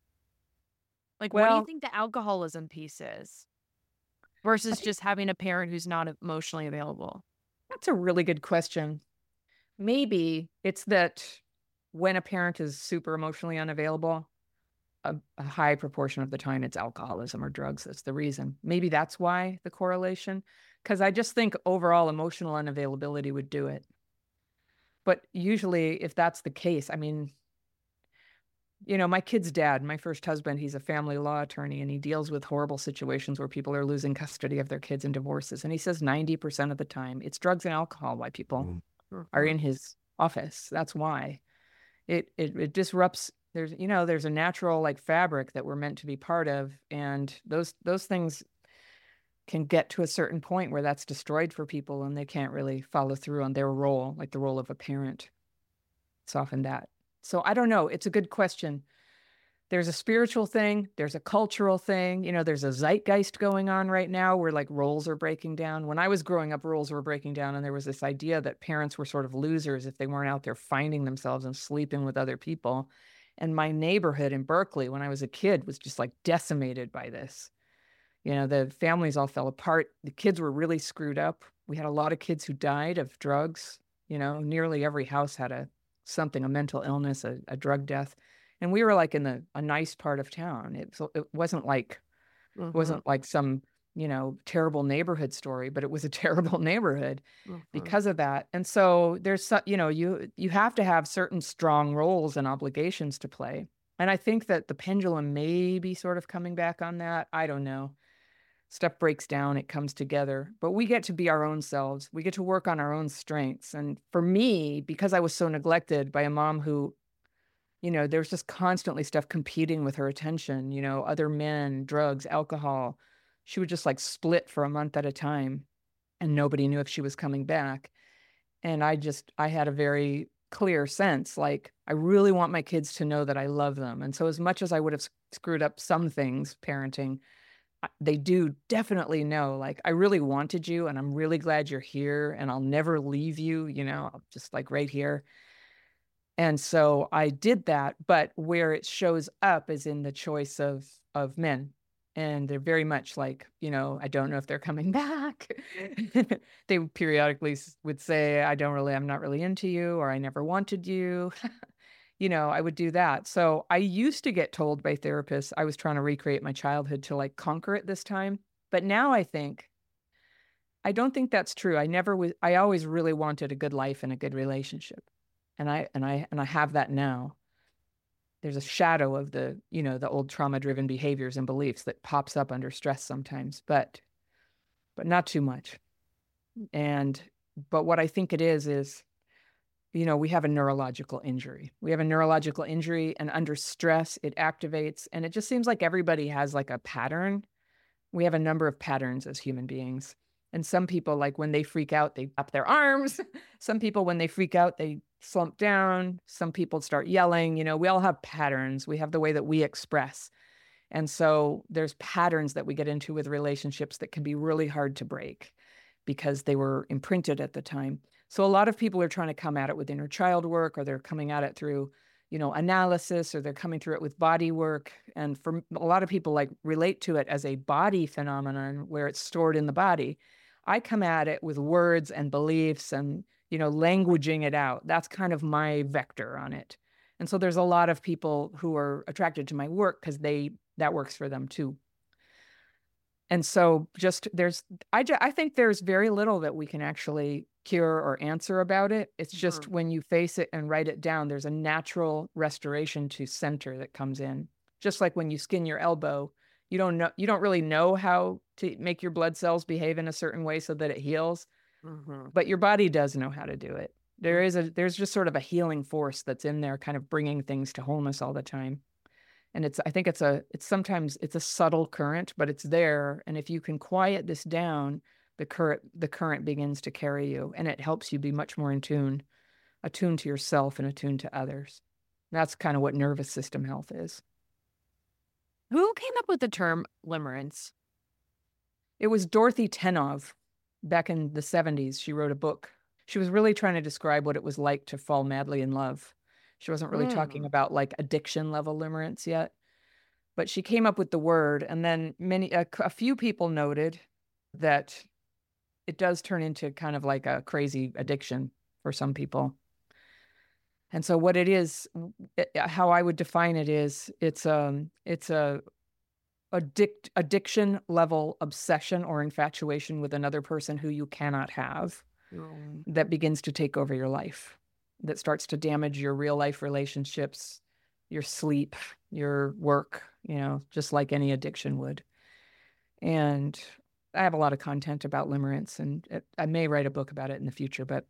Like, what do you Well, think the alcoholism piece is I versus think just having a parent who's not emotionally available? that's a really good question. Maybe it's that when a parent is super emotionally unavailable, a high proportion of the time it's alcoholism or drugs. That's the reason. Maybe that's why the correlation. Because I just think overall emotional unavailability would do it. But usually, if that's the case, I mean, my kid's dad, my first husband, he's a family law attorney and he deals with horrible situations where people are losing custody of their kids in divorces. And he says 90% of the time it's drugs and alcohol why people are in his office. That's why it disrupts. There's a natural like fabric that we're meant to be part of. And those things can get to a certain point where that's destroyed for people and they can't really follow through on their role, like the role of a parent. It's often that. So I don't know. It's a good question. There's a spiritual thing, there's a cultural thing, there's a zeitgeist going on right now where like roles are breaking down. When I was growing up, roles were breaking down, and there was this idea that parents were sort of losers if they weren't out there finding themselves and sleeping with other people. And my neighborhood in Berkeley, when I was a kid, was just like decimated by this. The families all fell apart. The kids were really screwed up. We had a lot of kids who died of drugs. Nearly every house had a mental illness, a drug death. And we were like in a nice part of town. It wasn't like some, terrible neighborhood story, but it was a terrible neighborhood because of that. And so you have to have certain strong roles and obligations to play. And I think that the pendulum may be sort of coming back on that. I don't know. Stuff breaks down, it comes together, but we get to be our own selves. We get to work on our own strengths. And for me, because I was so neglected by a mom who, there was just constantly stuff competing with her attention, other men, drugs, alcohol. She would just like split for a month at a time and nobody knew if she was coming back. And I had a very clear sense, like, I really want my kids to know that I love them. And so as much as I would have screwed up some things parenting, they do definitely know, like, I really wanted you and I'm really glad you're here and I'll never leave you, just like right here. And so I did that, but where it shows up is in the choice of men. And they're very much like, I don't know if they're coming back. They periodically would say, I'm not really into you, or I never wanted you. I would do that. So I used to get told by therapists I was trying to recreate my childhood to like conquer it this time. But now I don't think that's true. I always really wanted a good life and a good relationship. And I have that now. There's a shadow of the old trauma-driven behaviors and beliefs that pops up under stress sometimes, but not too much. But what I think it is, we have a neurological injury. We have a neurological injury, and under stress, it activates. And it just seems like everybody has like a pattern. We have a number of patterns as human beings. And some people, like when they freak out, they up their arms. Some people, when they freak out, they slump down. Some people start yelling. We all have patterns. We have the way that we express. And so there's patterns that we get into with relationships that can be really hard to break because they were imprinted at the time. So a lot of people are trying to come at it with inner child work, or they're coming at it through, analysis, or they're coming through it with body work. And for a lot of people, like, relate to it as a body phenomenon where it's stored in the body. I come at it with words and beliefs and, languaging it out. That's kind of my vector on it. And so there's a lot of people who are attracted to my work because that works for them too. And so I think there's very little that we can actually cure or answer about it. It's just when you face it and write it down, there's a natural restoration to center that comes in. Just like when you skin your elbow, you don't really know how to make your blood cells behave in a certain way so that it heals, but your body does know how to do it. There's just sort of a healing force that's in there, kind of bringing things to wholeness all the time. And I think sometimes it's a subtle current, but it's there. And if you can quiet this down, the current begins to carry you, and it helps you be much more attuned to yourself and attuned to others. That's kind of what nervous system health is. Who came up with the term limerence? It was Dorothy Tenov back in the 70s. She wrote a book. She was really trying to describe what it was like to fall madly in love. She wasn't really talking about like addiction level limerence yet, but she came up with the word. And then a few people noted that it does turn into kind of like a crazy addiction for some people. And so what it is, how I would define it is, it's a addiction level obsession or infatuation with another person who you cannot have that begins to take over your life, that starts to damage your real life relationships, your sleep, your work, just like any addiction would. And I have a lot of content about limerence, and I may write a book about it in the future, but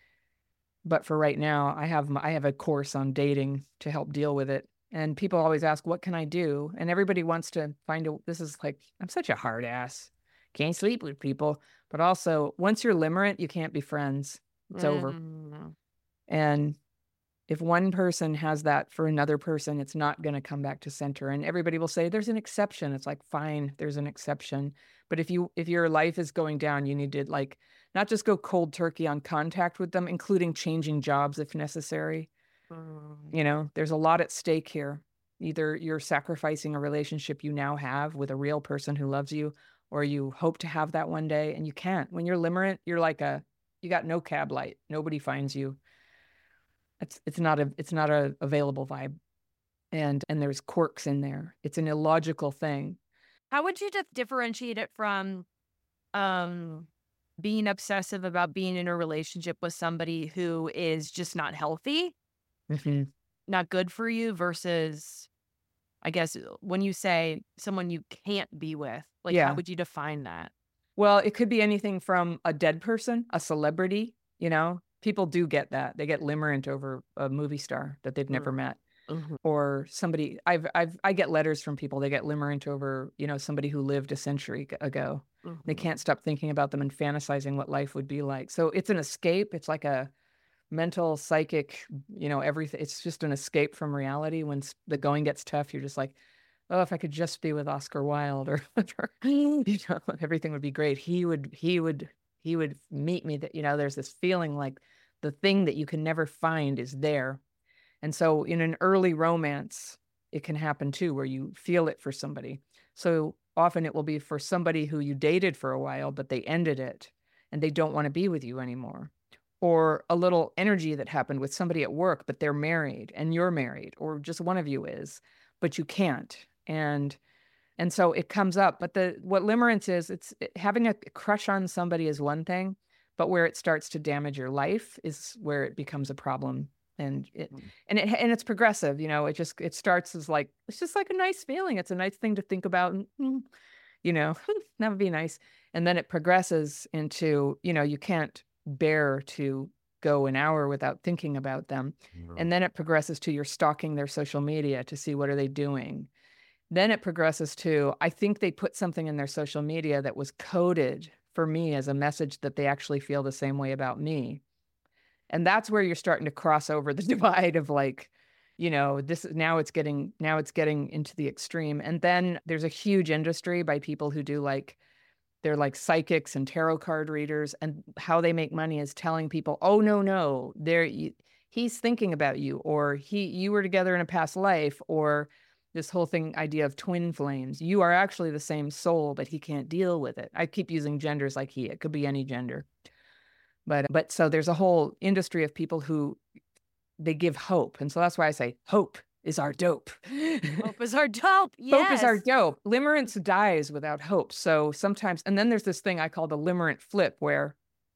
for right now, I have a course on dating to help deal with it. And people always ask, what can I do? And everybody wants to this is like, I'm such a hard ass. Can't sleep with people. But also, once you're limerent, you can't be friends. It's over. And if one person has that for another person, it's not going to come back to center. And everybody will say, there's an exception. It's like, fine, there's an exception. But if your life is going down, you need to like not just go cold turkey on contact with them, including changing jobs if necessary. There's a lot at stake here. Either you're sacrificing a relationship you now have with a real person who loves you, or you hope to have that one day and you can't. When you're limerent, you're like you got no cab light. Nobody finds you. It's not a available vibe. And there's quirks in there. It's an illogical thing. How would you differentiate it from being obsessive about being in a relationship with somebody who is just not healthy, not good for you, versus, I guess, when you say someone you can't be with, like, how would you define that? Well, it could be anything from a dead person, a celebrity, people do get that. They get limerent over a movie star that they've never met. Or somebody, I get letters from people, they get limerent over, somebody who lived a century ago. They can't stop thinking about them and fantasizing what life would be like. So it's an escape. It's like a mental, psychic, everything. It's just an escape from reality. When the going gets tough, you're just like, oh, if I could just be with Oscar Wilde or whatever, everything would be great. He would meet me. That, there's this feeling like the thing that you can never find is there. And so in an early romance, it can happen too, where you feel it for somebody. So often it will be for somebody who you dated for a while, but they ended it and they don't want to be with you anymore. Or a little energy that happened with somebody at work, but they're married and you're married, or just one of you is, but you can't. And so it comes up. But what limerence is, having a crush on somebody is one thing, but where it starts to damage your life is where it becomes a problem. And it's progressive, it starts as like, it's just like a nice feeling. It's a nice thing to think about. And, that would be nice. And then it progresses into, you can't bear to go an hour without thinking about them. And then it progresses to you're stalking their social media to see what are they doing. Then it progresses to, I think they put something in their social media that was coded for me as a message that they actually feel the same way about me. And that's where you're starting to cross over the divide of like, now it's getting into the extreme. And then there's a huge industry by people who do they're like psychics and tarot card readers, and how they make money is telling people, oh, no, he's thinking about you, or you were together in a past life, or this whole idea of twin flames. You are actually the same soul, but he can't deal with it. I keep using genders like he. It could be any gender. But so there's a whole industry of people who they give hope. And so that's why I say hope is our dope. Hope is our dope. Yes. Hope is our dope. Limerence dies without hope. So sometimes, and then there's this thing I call the limerent flip where,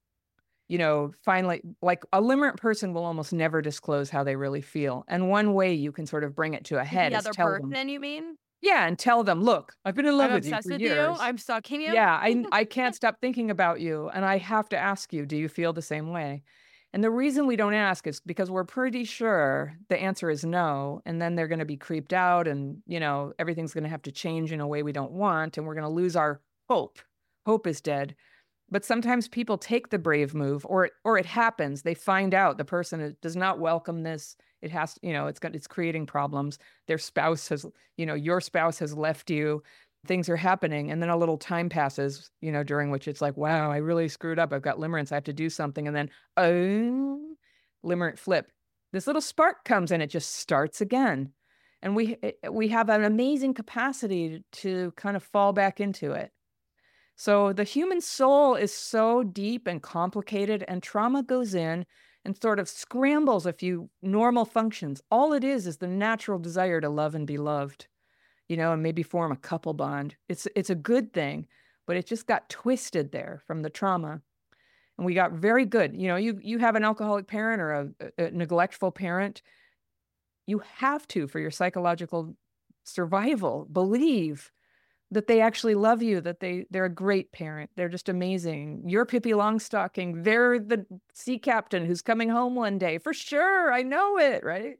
finally, like a limerent person will almost never disclose how they really feel. And one way you can sort of bring it to a head is tell them. Then you mean? Yeah, and tell them, look, I've been in love with you for years. I'm stalking you. Yeah, I can't stop thinking about you. And I have to ask you, do you feel the same way? And the reason we don't ask is because we're pretty sure the answer is no. And then they're going to be creeped out and, everything's going to have to change in a way we don't want. And we're going to lose our hope. Hope is dead. But sometimes people take the brave move, or it happens. They find out the person does not welcome this. It has, it's creating problems. Their spouse has, your spouse has left you. Things are happening. And then a little time passes, during which it's like, wow, I really screwed up. I've got limerence. I have to do something. And then, oh, limerent flip. This little spark comes and it just starts again. And we have an amazing capacity to kind of fall back into it. So the human soul is so deep and complicated, and trauma goes in and sort of scrambles a few normal functions. All it is the natural desire to love and be loved, and maybe form a couple bond. It's a good thing, but it just got twisted there from the trauma. And we got very good. You have an alcoholic parent or a neglectful parent. You have to, for your psychological survival, believe that they actually love you, that they're a great parent. They're just amazing. You're Pippi Longstocking. They're the sea captain who's coming home one day. For sure. I know it, right?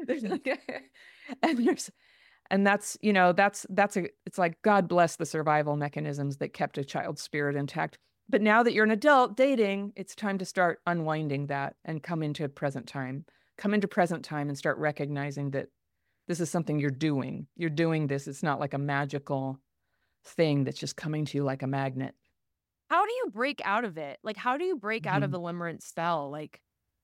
It's like, God bless the survival mechanisms that kept a child's spirit intact. But now that you're an adult dating, it's time to start unwinding that and come into present time and start recognizing that this is something you're doing. You're doing this. It's not like a magical thing that's just coming to you like a magnet. How do you break out of it? Like, how do you break out of the limerent spell? Like,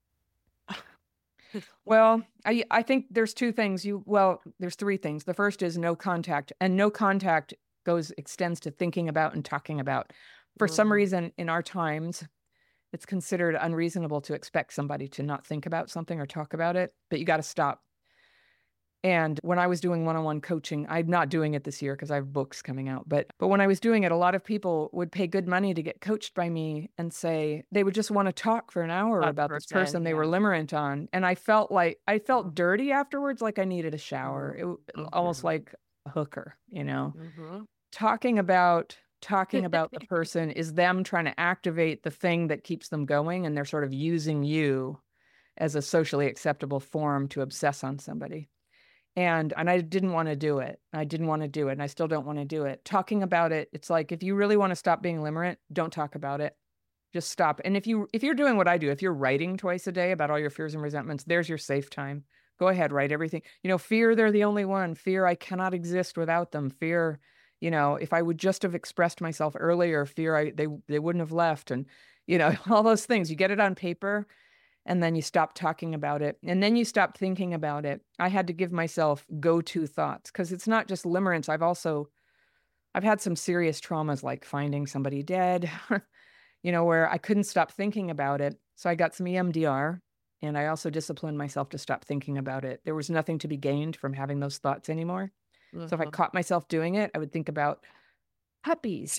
well, I think there's two things. There's three things. The first is no contact, and no contact extends to thinking about and talking about. For some reason in our times, it's considered unreasonable to expect somebody to not think about something or talk about it, but you got to stop. And when I was doing one-on-one coaching, I'm not doing it this year because I have books coming out. But when I was doing it, a lot of people would pay good money to get coached by me and say they would just want to talk for an hour about this person they were limerent on. And I felt dirty afterwards, like I needed a shower. It almost like a hooker, Talking about the person is them trying to activate the thing that keeps them going, and they're sort of using you as a socially acceptable form to obsess on somebody. And I didn't want to do it. I didn't want to do it, and I still don't want to do it. Talking about it, it's like, if you really want to stop being limerent, don't talk about it. Just stop. And if you're doing what I do, if you're writing twice a day about all your fears and resentments, there's your safe time. Go ahead, write everything. Fear, they're the only one. Fear, I cannot exist without them. Fear, if I would just have expressed myself earlier, fear, they wouldn't have left. And, all those things. You get it on paper, and then you stop talking about it, and then you stop thinking about it. I had to give myself go-to thoughts, because it's not just limerence. I've had some serious traumas, like finding somebody dead, where I couldn't stop thinking about it. So I got some EMDR, and I also disciplined myself to stop thinking about it. There was nothing to be gained from having those thoughts anymore. So if I caught myself doing it, I would think about puppies,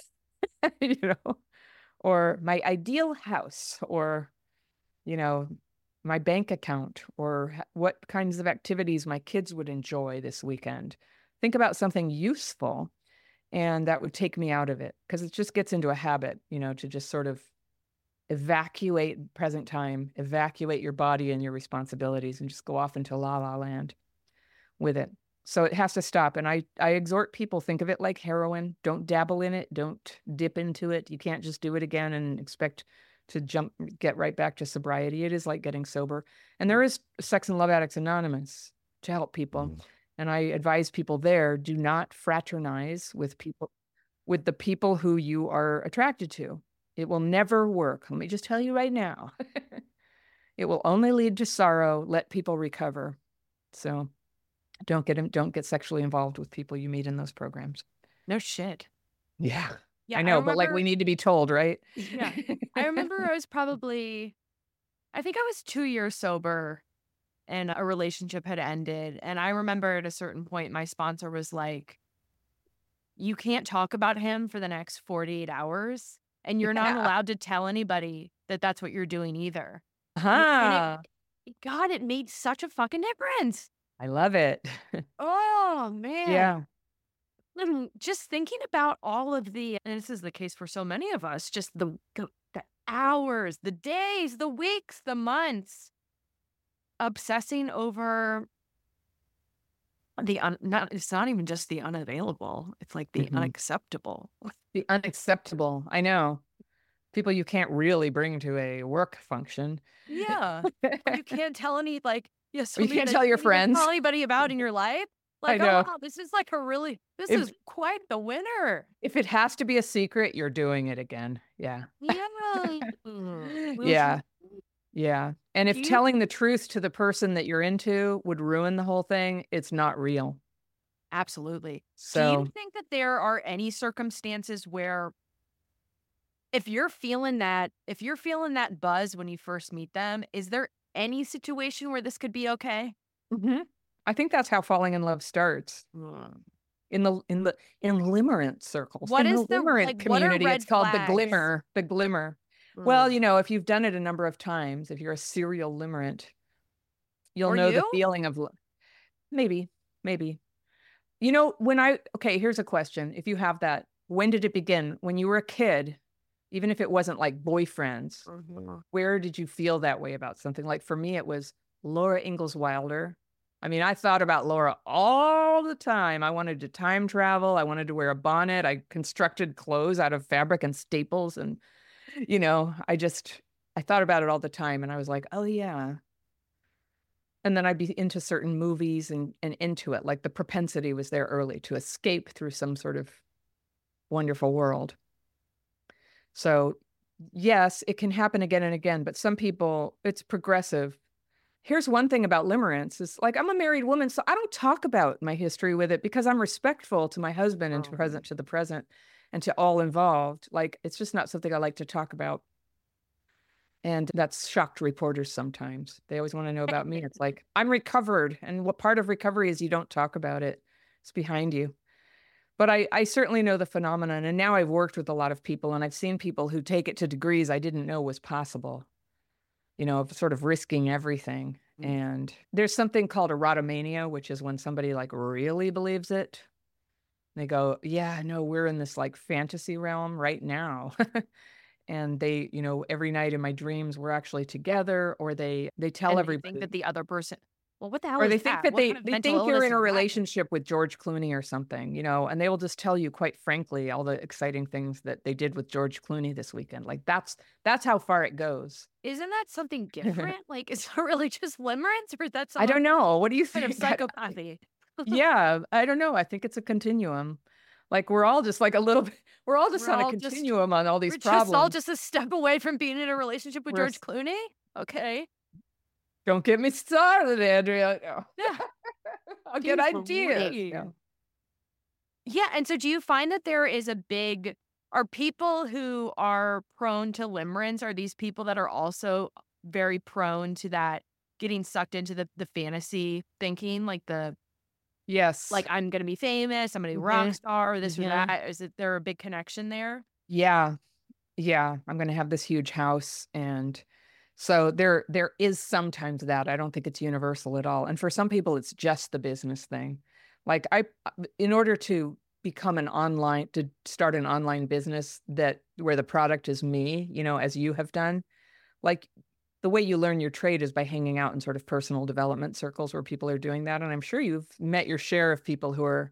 or my ideal house, or, my bank account, or what kinds of activities my kids would enjoy this weekend. Think about something useful, and that would take me out of it, because it just gets into a habit, to just sort of evacuate present time, evacuate your body and your responsibilities, and just go off into la la land with it. So it has to stop. And I exhort people, think of it like heroin. Don't dabble in it. Don't dip into it. You can't just do it again and expect to get right back to sobriety. It is like getting sober. And there is Sex and Love Addicts Anonymous to help people. And I advise people there, do not fraternize with the people who you are attracted to. It will never work. Let me just tell you right now. It will only lead to sorrow. Let people recover. So don't get sexually involved with people you meet in those programs. No shit. Yeah. I know, but like, we need to be told, right? Yeah. I remember I think I was 2 years sober, and a relationship had ended. And I remember at a certain point, my sponsor was like, you can't talk about him for the next 48 hours. And you're not allowed to tell anybody that that's what you're doing either. Uh-huh. God, it made such a fucking difference. I love it. Oh, man. Yeah. Just thinking about all of and this is the case for so many of us, just the hours, the days, the weeks, the months, obsessing over it's not even just the unavailable. It's like the unacceptable. The unacceptable. I know. People you can't really bring to a work function. Yeah. You can't tell Yeah, Or you something can't that tell you your can't even friends. tell anybody about in your life. I Like, oh know. wow, this is this If is quite the winner. if it has to be a secret, you're doing it again. Yeah. Yeah. Yeah. Yeah. And Do if you telling the truth to the person that you're into would ruin the whole thing, it's not real. Absolutely. Do you So, think that there are any circumstances where if you're feeling that buzz when you first meet them, is there any situation where this could be okay? mhm. I think that's how falling in love starts. Mm. In limerent circles, What in the is the limerent like, what are community, it's red called flags? the glimmer. Well, Mm. if you've done it a number of times, if you're a serial limerent, you'll Or know the you? feeling of maybe, maybe. Okay, here's a question. If you have that, when did it begin? When you were a kid, even if it wasn't like boyfriends, Mhm. where did you feel that way about something? Like for me, it was Laura Ingalls Wilder. I mean, I thought about Laura all the time. I wanted to time travel. I wanted to wear a bonnet. I constructed clothes out of fabric and staples. And, I thought about it all the time. And I was like, oh, yeah. And then I'd be into certain movies and into it. Like the propensity was there early to escape through some sort of wonderful world. So, yes, it can happen again and again, but some people, it's progressive. Here's one thing about limerence is like I'm a married woman, so I don't talk about my history with it because I'm respectful to my husband and to the present and to all involved. Like it's just not something I like to talk about. And that's shocked reporters sometimes. They always want to know about me. It's like I'm recovered. And what part of recovery is you don't talk about it. It's behind you. But I certainly know the phenomenon. And now I've worked with a lot of people and I've seen people who take it to degrees I didn't know was possible, of sort of risking everything. Mm. And there's something called erotomania, which is when somebody like really believes it. They go, yeah, no, we're in this like fantasy realm right now. And they, every night in my dreams, we're actually together, or they tell And they think everybody. that the other person well, what the hell Or is they think that? that What they kind of they mental think you're illness in is a that? relationship with George Clooney or something, and they will just tell you quite frankly all the exciting things that they did with George Clooney this weekend. Like that's how far it goes. Isn't that something different? Like, is that really just limerence, or is that I some don't know. What do you kind of think? psychopathy? Yeah, I don't know. I think it's a continuum. Like we're all just like a little bit, we're all just We're on a all just continuum on all these we're just all problems. just a step away from being in a relationship with We're George Clooney? Okay. Don't get me started, Andrea. No. Yeah, I'll get seems ideas. weird. No. Yeah, and so do you find that there is a big are people who are prone to limerence, are these people that are also very prone to that getting sucked into the fantasy thinking, Yes. like I'm gonna be famous, I'm gonna be a rock Mhm. star, or this or Mhm. that? Is it there a big connection there? Yeah. Yeah. I'm going to have this huge house. And so there is sometimes that. I don't think it's universal at all. And for some people, it's just the business thing. Like in order to to start an online business where the product is me, as you have done, like the way you learn your trade is by hanging out in sort of personal development circles where people are doing that. And I'm sure you've met your share of people who are,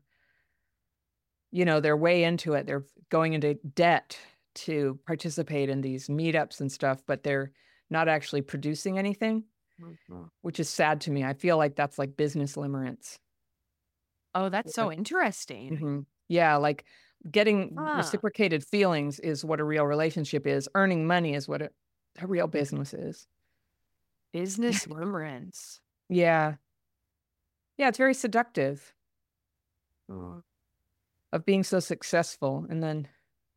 they're way into it. They're going into debt to participate in these meetups and stuff, but they're not actually producing anything, Mhm. which is sad to me. I feel like that's like business limerence. Oh, that's so interesting. Hmm. Yeah, like getting Huh. reciprocated feelings is what a real relationship is. Earning money is what a real business is. Business limerence. Yeah. Yeah, it's very seductive Oh. of being so successful. And then,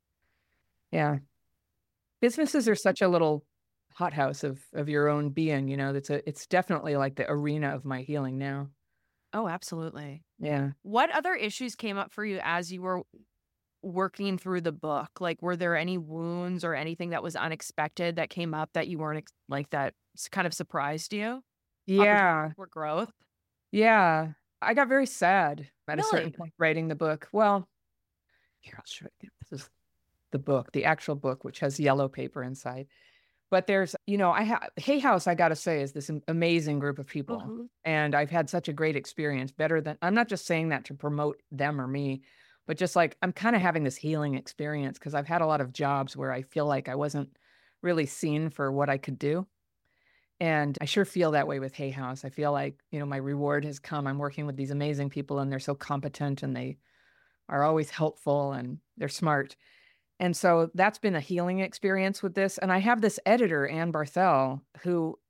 yeah, businesses are such a little hothouse of your own being, it's definitely like the arena of my healing now. Oh, absolutely. Yeah. What other issues came up for you as you were working through the book? Like, were there any wounds or anything that was unexpected that came up that you weren't kind of surprised you? Opportunities Yeah. for growth? Yeah. I got very sad at a certain Really? point writing the book. Well, here, I'll show you. This is the book, the actual book, which has yellow paper inside. But there's, Hay House, I got to say, is this amazing group of people. Mhm. And I've had such a great experience, I'm not just saying that to promote them or me, but just like I'm kind of having this healing experience because I've had a lot of jobs where I feel like I wasn't really seen for what I could do. And I sure feel that way with Hay House. I feel like, my reward has come. I'm working with these amazing people and they're so competent and they are always helpful and they're smart. And so that's been a healing experience with this. And I have this editor, Ann Barthel, who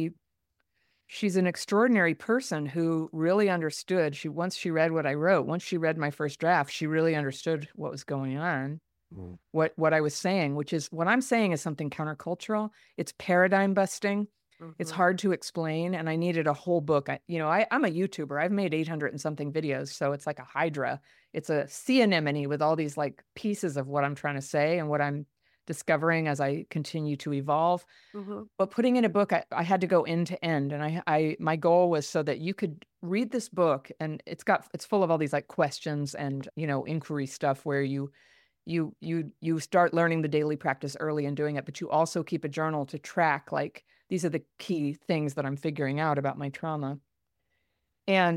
she's an extraordinary person who really understood. Once she read what I wrote, once she read my first draft, she really understood what was going on, what I was saying, which is what I'm saying is something countercultural. It's paradigm busting. It's hard to explain, and I needed a whole book. I'm a YouTuber. I've made 800 and something videos, so it's like a hydra. It's a sea anemone with all these like pieces of what I'm trying to say and what I'm discovering as I continue to evolve. But putting in a book, I had to go end to end, and my goal was so that you could read this book, and it's full of all these like questions and inquiry stuff where you start learning the daily practice early and doing it, but you also keep a journal to track, like, these are the key things that I'm figuring out about my trauma. And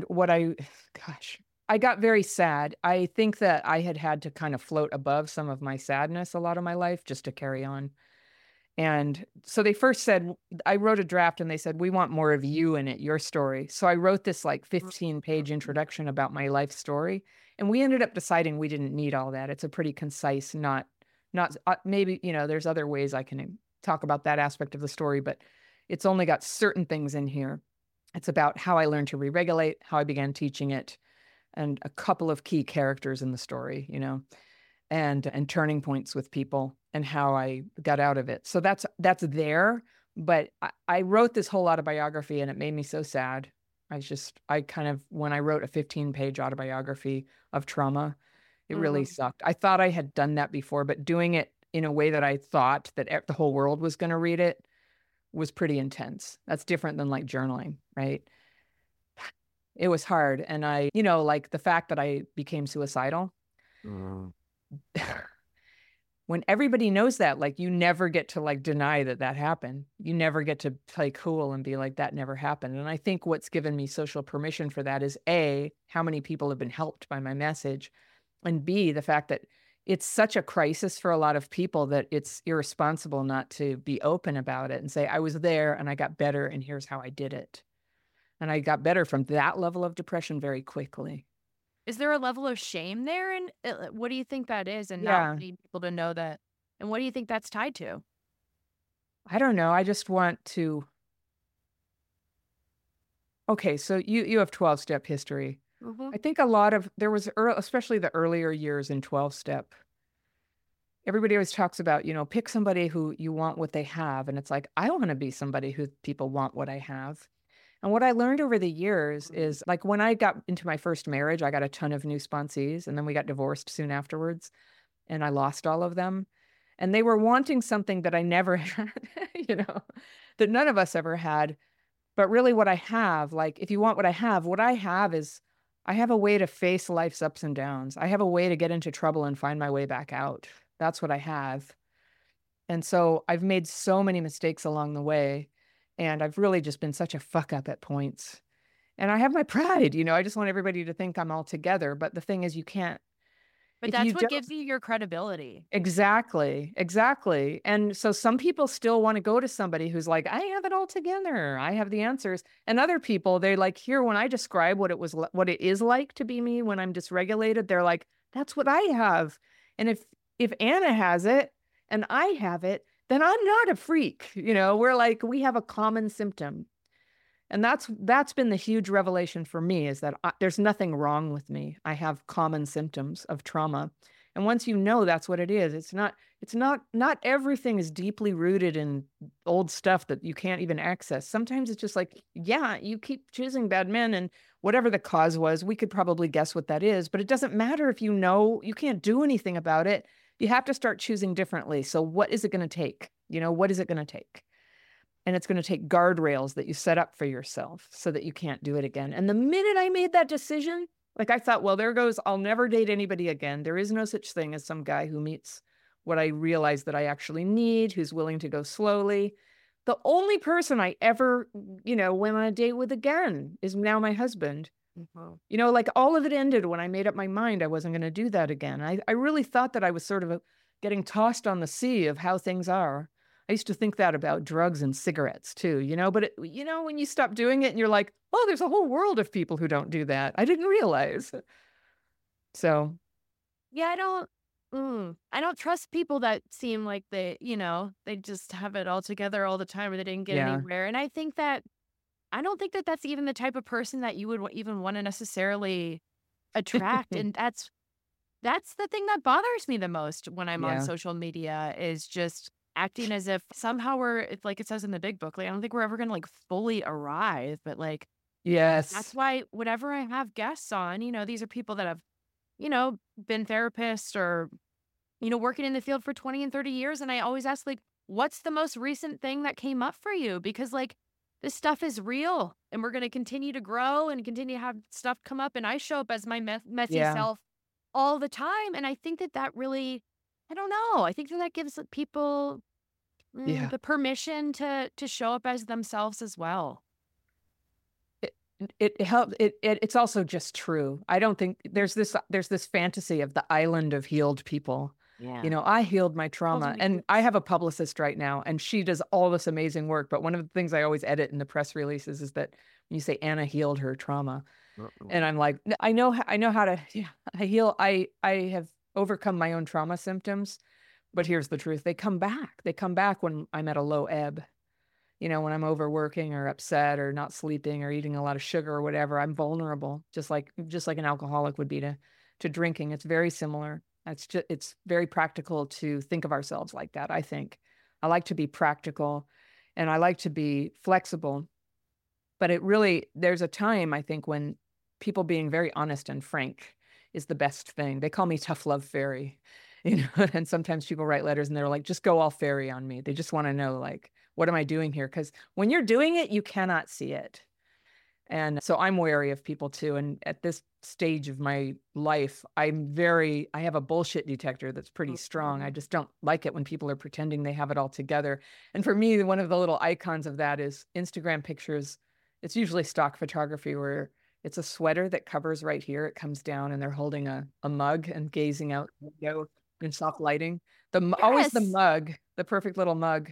I got very sad. I think that I had to kind of float above some of my sadness a lot of my life just to carry on. And so they first said, I wrote a draft and they said, we want more of you in it, your story. So I wrote this like 15-page introduction about my life story. And we ended up deciding we didn't need all that. It's a pretty concise, not maybe, there's other ways I can talk about that aspect of the story, but it's only got certain things in here. It's about how I learned to re-regulate, how I began teaching it, and a couple of key characters in the story, and turning points with people and how I got out of it. So that's there. But I wrote this whole autobiography and it made me so sad. When I wrote a 15-page autobiography of trauma, it really sucked. I thought I had done that before, but doing it in a way that I thought that the whole world was going to read it was pretty intense. That's different than like journaling, right? It was hard. And like the fact that I became suicidal, when everybody knows that, like, you never get to like deny that happened. You never get to play cool and be like, that never happened. And I think what's given me social permission for that is A, how many people have been helped by my message, and B, the fact that it's such a crisis for a lot of people that it's irresponsible not to be open about it and say, I was there and I got better and here's how I did it. And I got better from that level of depression very quickly. Is there a level of shame there? And what do you think that is? And not wanting people to know that. And what do you think that's tied to? I don't know. I just want to. Okay, so you have 12-step history. I think there was, especially the earlier years in 12-step, everybody always talks about, pick somebody who you want what they have. And it's like, I want to be somebody who people want what I have. And what I learned over the years is, like, when I got into my first marriage, I got a ton of new sponsees, and then we got divorced soon afterwards, and I lost all of them. And they were wanting something that I never had, that none of us ever had. But really what I have, like, if you want what I have is I have a way to face life's ups and downs. I have a way to get into trouble and find my way back out. That's what I have. And so I've made so many mistakes along the way. And I've really just been such a fuck up at points. And I have my pride, I just want everybody to think I'm all together. But the thing is, you can't. But that's what gives you your credibility. Exactly. And so some people still want to go to somebody who's like, I have it all together. I have the answers. And other people, they like, here, when I describe what it is like to be me when I'm dysregulated, they're like, that's what I have. And if Anna has it and I have it, then I'm not a freak. We're like, we have a common symptom. And that's been the huge revelation for me, is that there's nothing wrong with me. I have common symptoms of trauma. And once you know that's what it is, it's not everything is deeply rooted in old stuff that you can't even access. Sometimes it's just like, yeah, you keep choosing bad men, and whatever the cause was, we could probably guess what that is, but it doesn't matter if you can't do anything about it. You have to start choosing differently. So what is it going to take? What is it going to take? And it's going to take guardrails that you set up for yourself so that you can't do it again. And the minute I made that decision, like, I thought, well, there goes, I'll never date anybody again. There is no such thing as some guy who meets what I realize that I actually need, who's willing to go slowly. The only person I ever, went on a date with again is now my husband. Like, all of it ended when I made up my mind I wasn't going to do that again. I really thought that I was sort of getting tossed on the sea of how things are. I used to think that about drugs and cigarettes too, but when you stop doing it and you're like, oh, there's a whole world of people who don't do that. I didn't realize. So Yeah, I don't trust people that seem like they just have it all together all the time or they didn't get yeah. anywhere. And I don't think that that's even the type of person that you would even want to necessarily attract. And that's the thing that bothers me the most when I'm on Yeah. social media is just acting as if somehow it's like it says in the big book. Like, I don't think we're ever going to like fully arrive, but like, that's Yes. why whenever I have guests on, these are people that have, been therapists or, working in the field for 20 and 30 years. And I always ask, like, what's the most recent thing that came up for you? Because, like, this stuff is real and we're going to continue to grow and continue to have stuff come up. And I show up as my messy Yeah. self all the time. And I think that really, I don't know. I think that gives people Yeah. the permission to show up as themselves as well. It helps. It's also just true. I don't think there's this fantasy of the island of healed people. Yeah. I healed my trauma, Totally and is. I have a publicist right now, and she does all this amazing work. But one of the things I always edit in the press releases is that when you say Anna healed her trauma, and I'm like, I know how to I heal. I have overcome my own trauma symptoms, but here's the truth: they come back. They come back when I'm at a low ebb. When I'm overworking or upset or not sleeping or eating a lot of sugar or whatever, I'm vulnerable, just like an alcoholic would be to drinking. It's very similar. It's very practical to think of ourselves like that. I think I like to be practical and I like to be flexible, but there's a time, I think, when people being very honest and frank is the best thing. They call me tough love fairy, and sometimes people write letters and they're like, just go all fairy on me. They just want to know, like, what am I doing here? Because when you're doing it, you cannot see it. And so I'm wary of people too. And at this stage of my life, I have a bullshit detector that's pretty strong. I just don't like it when people are pretending they have it all together. And for me, one of the little icons of that is Instagram pictures. It's usually stock photography where it's a sweater that covers right here. It comes down and they're holding a mug and gazing out the window in soft lighting. Always the Yes. mug, the perfect little mug.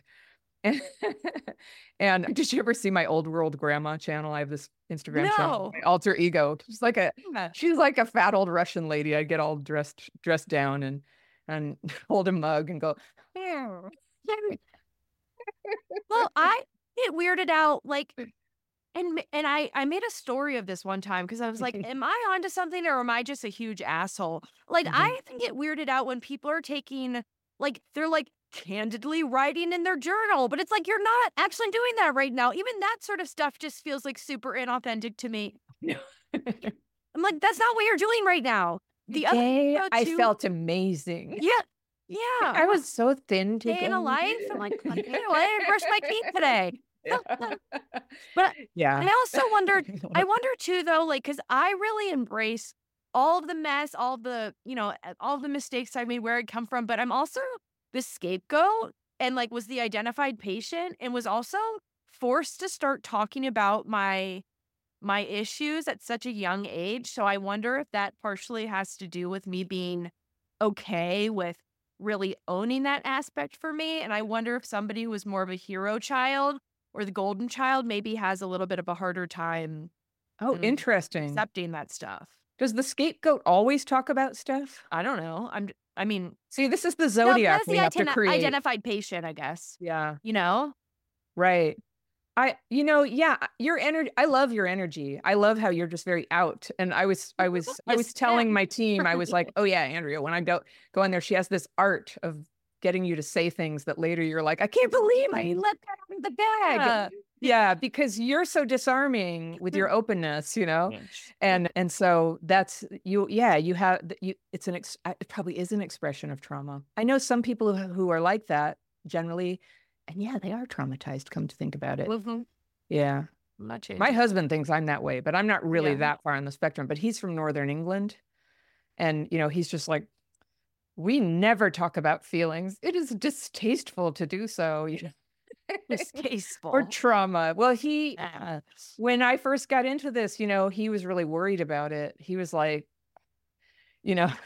And did you ever see my Old World Grandma channel? I have this Instagram channel, my alter ego. She's like a fat old Russian lady. I get all dressed down and hold a mug and go. Well, I get weirded out, like, and I made a story of this one time because I was like, am I onto something or am I just a huge asshole? Like, I think get weirded out when people are taking, like, they're like candidly writing in their journal, but it's like, you're not actually doing that right now. Even that sort of stuff just feels like super inauthentic to me. I'm like, that's not what you're doing right now. The other thing, though, I too- felt amazing. Yeah. I was so thin Day in a today. life. I'm like, I didn't brush my teeth today. But Yeah. I also I wonder too, though, like, because I really embrace all of the mess, all of the, all of the mistakes I made, where it come from. But I'm also the scapegoat and like was the identified patient and was also forced to start talking about my issues at such a young age. So I wonder if that partially has to do with me being okay with really owning that aspect for me. And I wonder if somebody who was more of a hero child or the golden child maybe has a little bit of a harder time Oh, interesting. accepting that stuff. Does the scapegoat always talk about stuff? I don't know. I mean, See, this is the no, zodiac that's we the have to create. identified patient, I guess. Yeah, Right. your energy. I love your energy. I love how you're just very out. And I was telling my team, I was like, oh yeah, Andrea, when I go in there, she has this art of getting you to say things that later you're like, I can't believe I let that out of the bag. Yeah, because you're so disarming with your openness, and so that's you. Yeah, you have you. It's it probably is an expression of trauma. I know some people who are like that generally, and yeah, they are traumatized. Come to think about it, yeah. My husband thinks I'm that way, but I'm not really that far on the spectrum. But he's from Northern England, and he's just like, we never talk about feelings. It is distasteful to do so. Distasteful. Or trauma. Well, when I first got into this, he was really worried about it. He was like,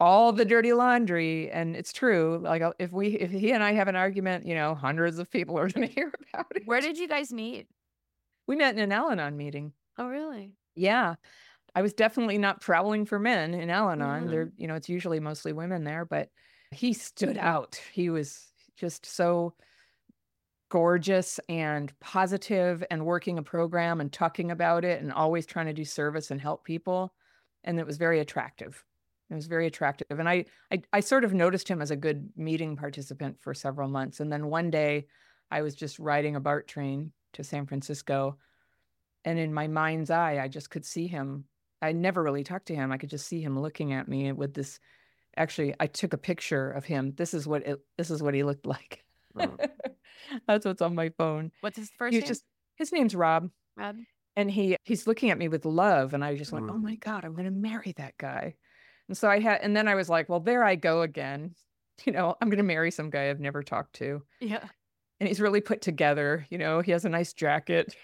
all the dirty laundry. And it's true. Like if he and I have an argument, hundreds of people are going to hear about it. Where did you guys meet? We met in an Al-Anon meeting. Oh, really? Yeah. I was definitely not prowling for men in Al-Anon. Mhm. There, it's usually mostly women there, but he stood out. He was just so gorgeous and positive and working a program and talking about it and always trying to do service and help people. And it was very attractive. It was very attractive. And I sort of noticed him as a good meeting participant for several months. And then one day I was just riding a BART train to San Francisco. And in my mind's eye, I just could see him. I never really talked to him. I could just see him looking at me with this. Actually, I took a picture of him. This is what he looked like. Oh. That's what's on my phone. What's his first name? His name's Rob. Rob. And he's looking at me with love. And I just went, oh my God, I'm going to marry that guy. And so and then I was like, well, there I go again. I'm going to marry some guy I've never talked to. Yeah. And he's really put together. He has a nice jacket.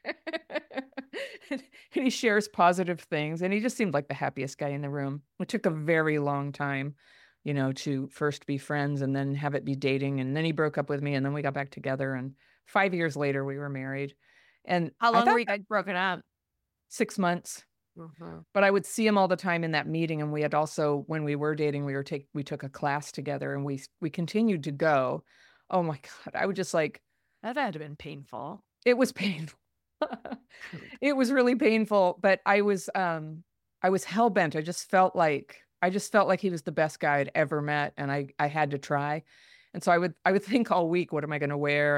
And he shares positive things. And he just seemed like the happiest guy in the room. It took a very long time, to first be friends and then have it be dating. And then he broke up with me and then we got back together. And 5 years later, we were married. And how long were you guys broken up? 6 months. Mm-hmm. But I would see him all the time in that meeting. And we had also, when we were dating, we took a class together and we continued to go. Oh my God. I would just like. That had to have been painful. It was painful. It was really painful, but I was hell-bent. I just felt like he was the best guy I'd ever met. And I had to try. And so I would think all week, what am I going to wear?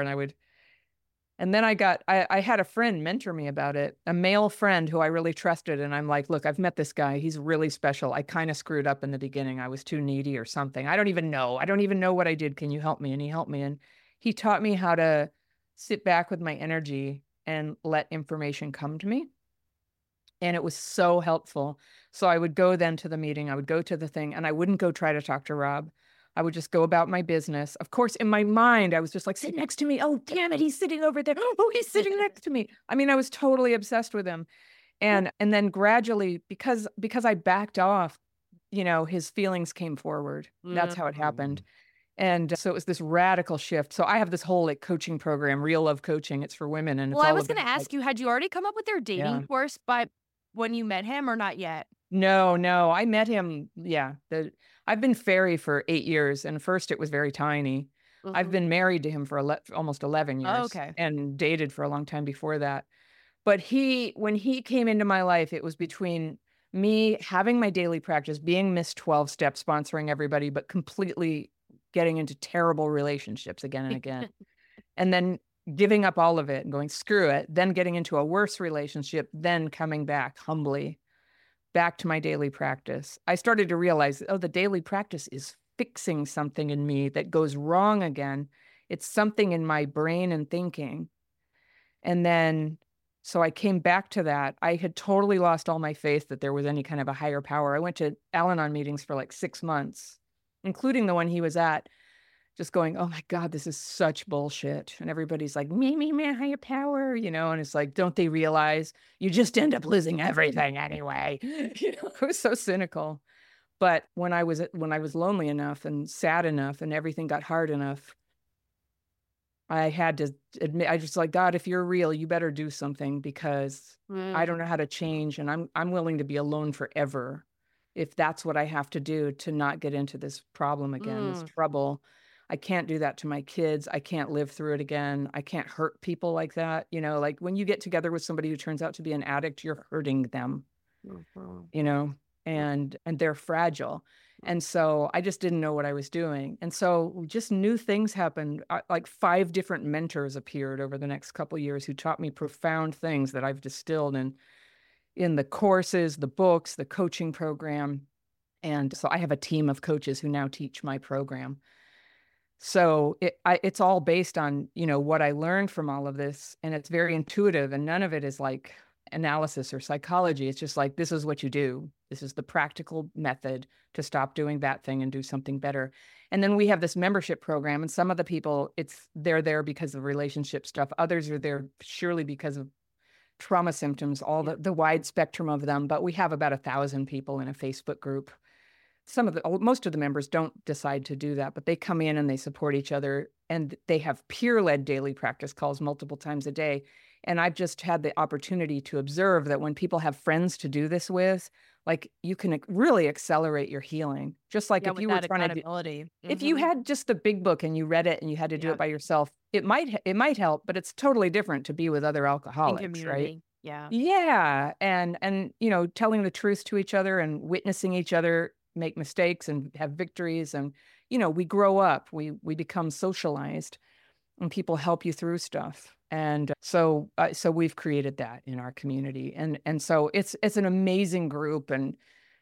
And then I had a friend mentor me about it, a male friend who I really trusted. And I'm like, look, I've met this guy. He's really special. I kind of screwed up in the beginning. I was too needy or something. I don't even know what I did. Can you help me? And he helped me. And he taught me how to sit back with my energy and let information come to me. And it was so helpful. So I would go then to the meeting. I would go to the thing and I wouldn't go try to talk to Rob. I would just go about my business. Of course, in my mind, I was just like, sit next to me. Oh, damn it. He's sitting over there. Oh, he's sitting next to me. I mean, I was totally obsessed with him. And then gradually, because I backed off, his feelings came forward. That's how it happened. And so it was this radical shift. So I have this whole coaching program, Real Love Coaching. It's for women. And I was going to ask you, had you already come up with your dating course by when you met him or not yet? No. I met him. Yeah. I've been fairy for 8 years. And first it was very tiny. Mm-hmm. I've been married to him for almost 11 years. Oh, okay. And dated for a long time before that. But when he came into my life, it was between me having my daily practice, being Miss 12-step, sponsoring everybody, but completely getting into terrible relationships again and again. And then giving up all of it and going, screw it. Then getting into a worse relationship, then coming back humbly back to my daily practice. I started to realize, the daily practice is fixing something in me that goes wrong again. It's something in my brain and thinking. And then, so I came back to that. I had totally lost all my faith that there was any kind of a higher power. I went to Al-Anon meetings for like 6 months, including the one he was at, just going, oh my God, this is such bullshit. And everybody's like, me, higher power, and it's like, don't they realize you just end up losing everything anyway? It was so cynical. But when I was lonely enough and sad enough and everything got hard enough, I had to admit, I just like, God, if you're real, you better do something because I don't know how to change. And I'm willing to be alone forever if that's what I have to do to not get into this problem again, this trouble. I can't do that to my kids. I can't live through it again. I can't hurt people like that. Like when you get together with somebody who turns out to be an addict, you're hurting them, and they're fragile. And so I just didn't know what I was doing. And so just new things happened. Like 5 different mentors appeared over the next couple of years who taught me profound things that I've distilled in the courses, the books, the coaching program. And so I have a team of coaches who now teach my program. So it's all based on, what I learned from all of this. And it's very intuitive and none of it is like analysis or psychology. It's just like, this is what you do. This is the practical method to stop doing that thing and do something better. And then we have this membership program and some of the people, they're there because of relationship stuff. Others are there surely because of trauma symptoms, all the wide spectrum of them. But we have about 1,000 people in a Facebook group most of the members don't decide to do that, but they come in and they support each other, and they have peer-led daily practice calls multiple times a day. And I've just had the opportunity to observe that when people have friends to do this with, like, you can really accelerate your healing. Just like if you were trying to, if you had just the big book and you read it and you had to do it by yourself, it might help, but it's totally different to be with other alcoholics, right? Yeah. Yeah. And, telling the truth to each other and witnessing each other make mistakes and have victories. And, we grow up, we become socialized, and people help you through stuff. And so we've created that in our community. And so it's an amazing group. And,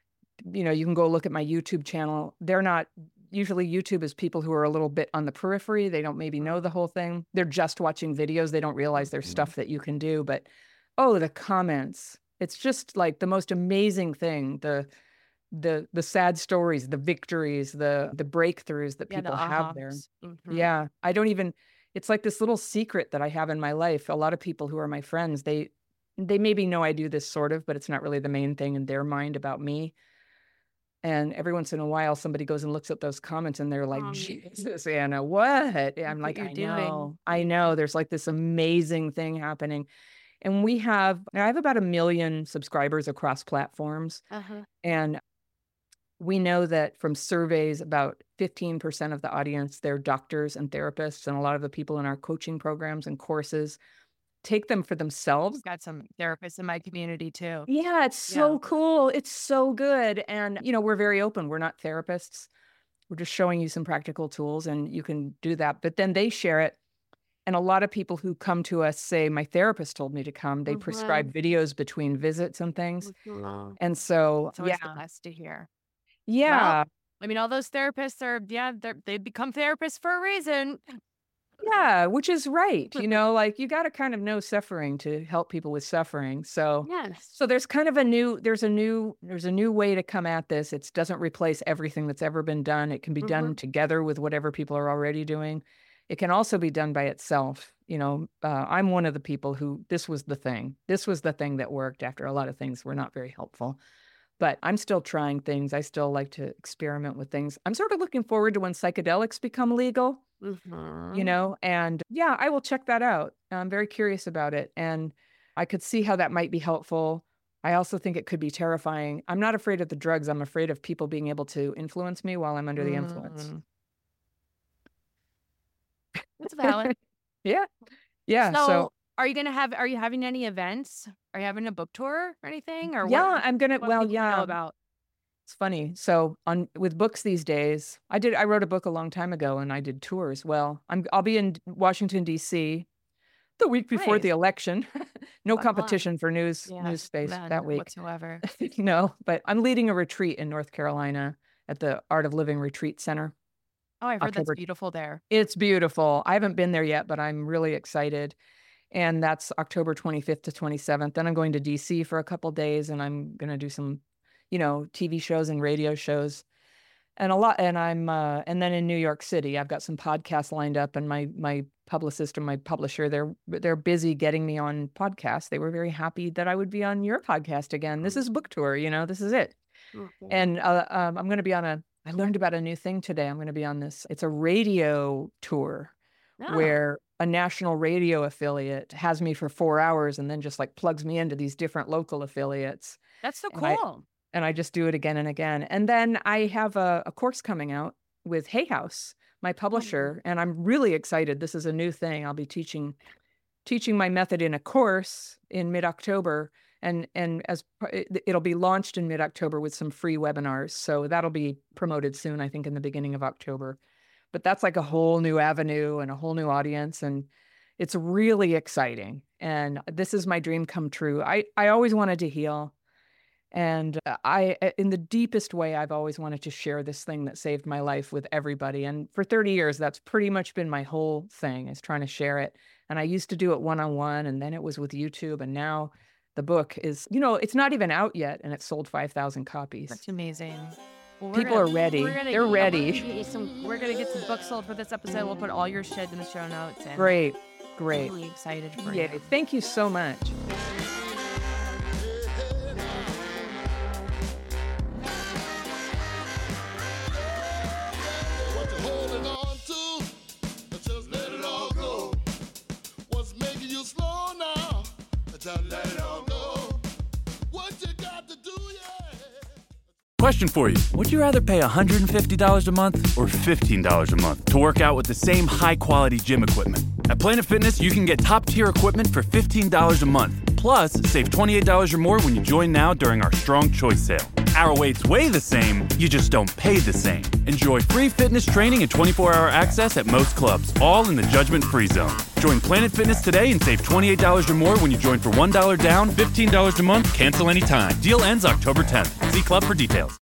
you can go look at my YouTube channel. Usually YouTube is people who are a little bit on the periphery. They don't maybe know the whole thing. They're just watching videos. They don't realize there's stuff that you can do. But, the comments, it's just like the most amazing thing. The sad stories, the victories, the breakthroughs that people have there. Yeah. It's like this little secret that I have in my life. A lot of people who are my friends, they maybe know I do this sort of, but it's not really the main thing in their mind about me. And every once in a while, somebody goes and looks at those comments and they're like, Jesus, Anna, what? I'm like, I know. There's like this amazing thing happening. And I have about 1 million subscribers across platforms. And we know that from surveys, about 15% of the audience, they're doctors and therapists. And a lot of the people in our coaching programs and courses take them for themselves. Got some therapists in my community too. Yeah, it's so cool. It's so good. And, we're very open. We're not therapists. We're just showing you some practical tools and you can do that. But then they share it. And a lot of people who come to us say, my therapist told me to come. They prescribe videos between visits and things. And so, it's always the best to hear. Yeah. Well, all those therapists they become therapists for a reason. Yeah, which is right. Like, you got to kind of know suffering to help people with suffering. So, so there's kind of a new way to come at this. It doesn't replace everything that's ever been done. It can be done together with whatever people are already doing. It can also be done by itself. I'm one of the people who, this was the thing. This was the thing that worked after a lot of things were not very helpful. But I'm still trying things. I still like to experiment with things. I'm sort of looking forward to when psychedelics become legal, and I will check that out. I'm very curious about it. And I could see how that might be helpful. I also think it could be terrifying. I'm not afraid of the drugs. I'm afraid of people being able to influence me while I'm under the influence. That's valid. Yeah. So are you having any events? Are you having a book tour or anything? Or I'm going to, know about? It's funny. So with books these days, I wrote a book a long time ago and I did tours. Well, I'll be in Washington, D.C. the week before the election. No competition for news space that week whatsoever. No, but I'm leading a retreat in North Carolina at the Art of Living Retreat Center. Oh, I've heard that's beautiful there. It's beautiful. I haven't been there yet, but I'm really excited. And that's October 25th to 27th. Then I'm going to DC for a couple days and I'm going to do some, TV shows and radio shows and a lot. And and then in New York City, I've got some podcasts lined up, and my publicist and my publisher, they're busy getting me on podcasts. They were very happy that I would be on your podcast again. This is book tour, this is it. And I'm going to be I learned about a new thing today. I'm going to be on this. It's a radio tour where a national radio affiliate has me for 4 hours and then just like plugs me into these different local affiliates. That's so cool. And I just do it again and again. And then I have a course coming out with Hay House, my publisher, and I'm really excited. This is a new thing. I'll be teaching my method in a course in mid-October. And it'll be launched in mid-October with some free webinars. So that'll be promoted soon, I think in the beginning of October. But that's like a whole new avenue and a whole new audience. And it's really exciting. And this is my dream come true. I always wanted to heal. And in the deepest way, I've always wanted to share this thing that saved my life with everybody. And for 30 years, that's pretty much been my whole thing, is trying to share it. And I used to do it one-on-one, and then it was with YouTube. And now the book is, it's not even out yet, and it's sold 5,000 copies. That's amazing. Well, people are ready. They're ready. We're going to get some books sold for this episode. We'll put all your shit in the show notes. And Great. I'm really excited for you. Thank you so much. holding on to, just let it all go. What's making you slow now? Just let it all go. What you got to do, yeah. Question for you. Would you rather pay $150 a month or $15 a month to work out with the same high-quality gym equipment? At Planet Fitness, you can get top-tier equipment for $15 a month. Plus, save $28 or more when you join now during our Strong Choice sale. Our weights weigh the same, you just don't pay the same. Enjoy free fitness training and 24-hour access at most clubs, all in the judgment-free zone. Join Planet Fitness today and save $28 or more when you join for $1 down, $15 a month, cancel anytime. Deal ends October 10th. See club for details.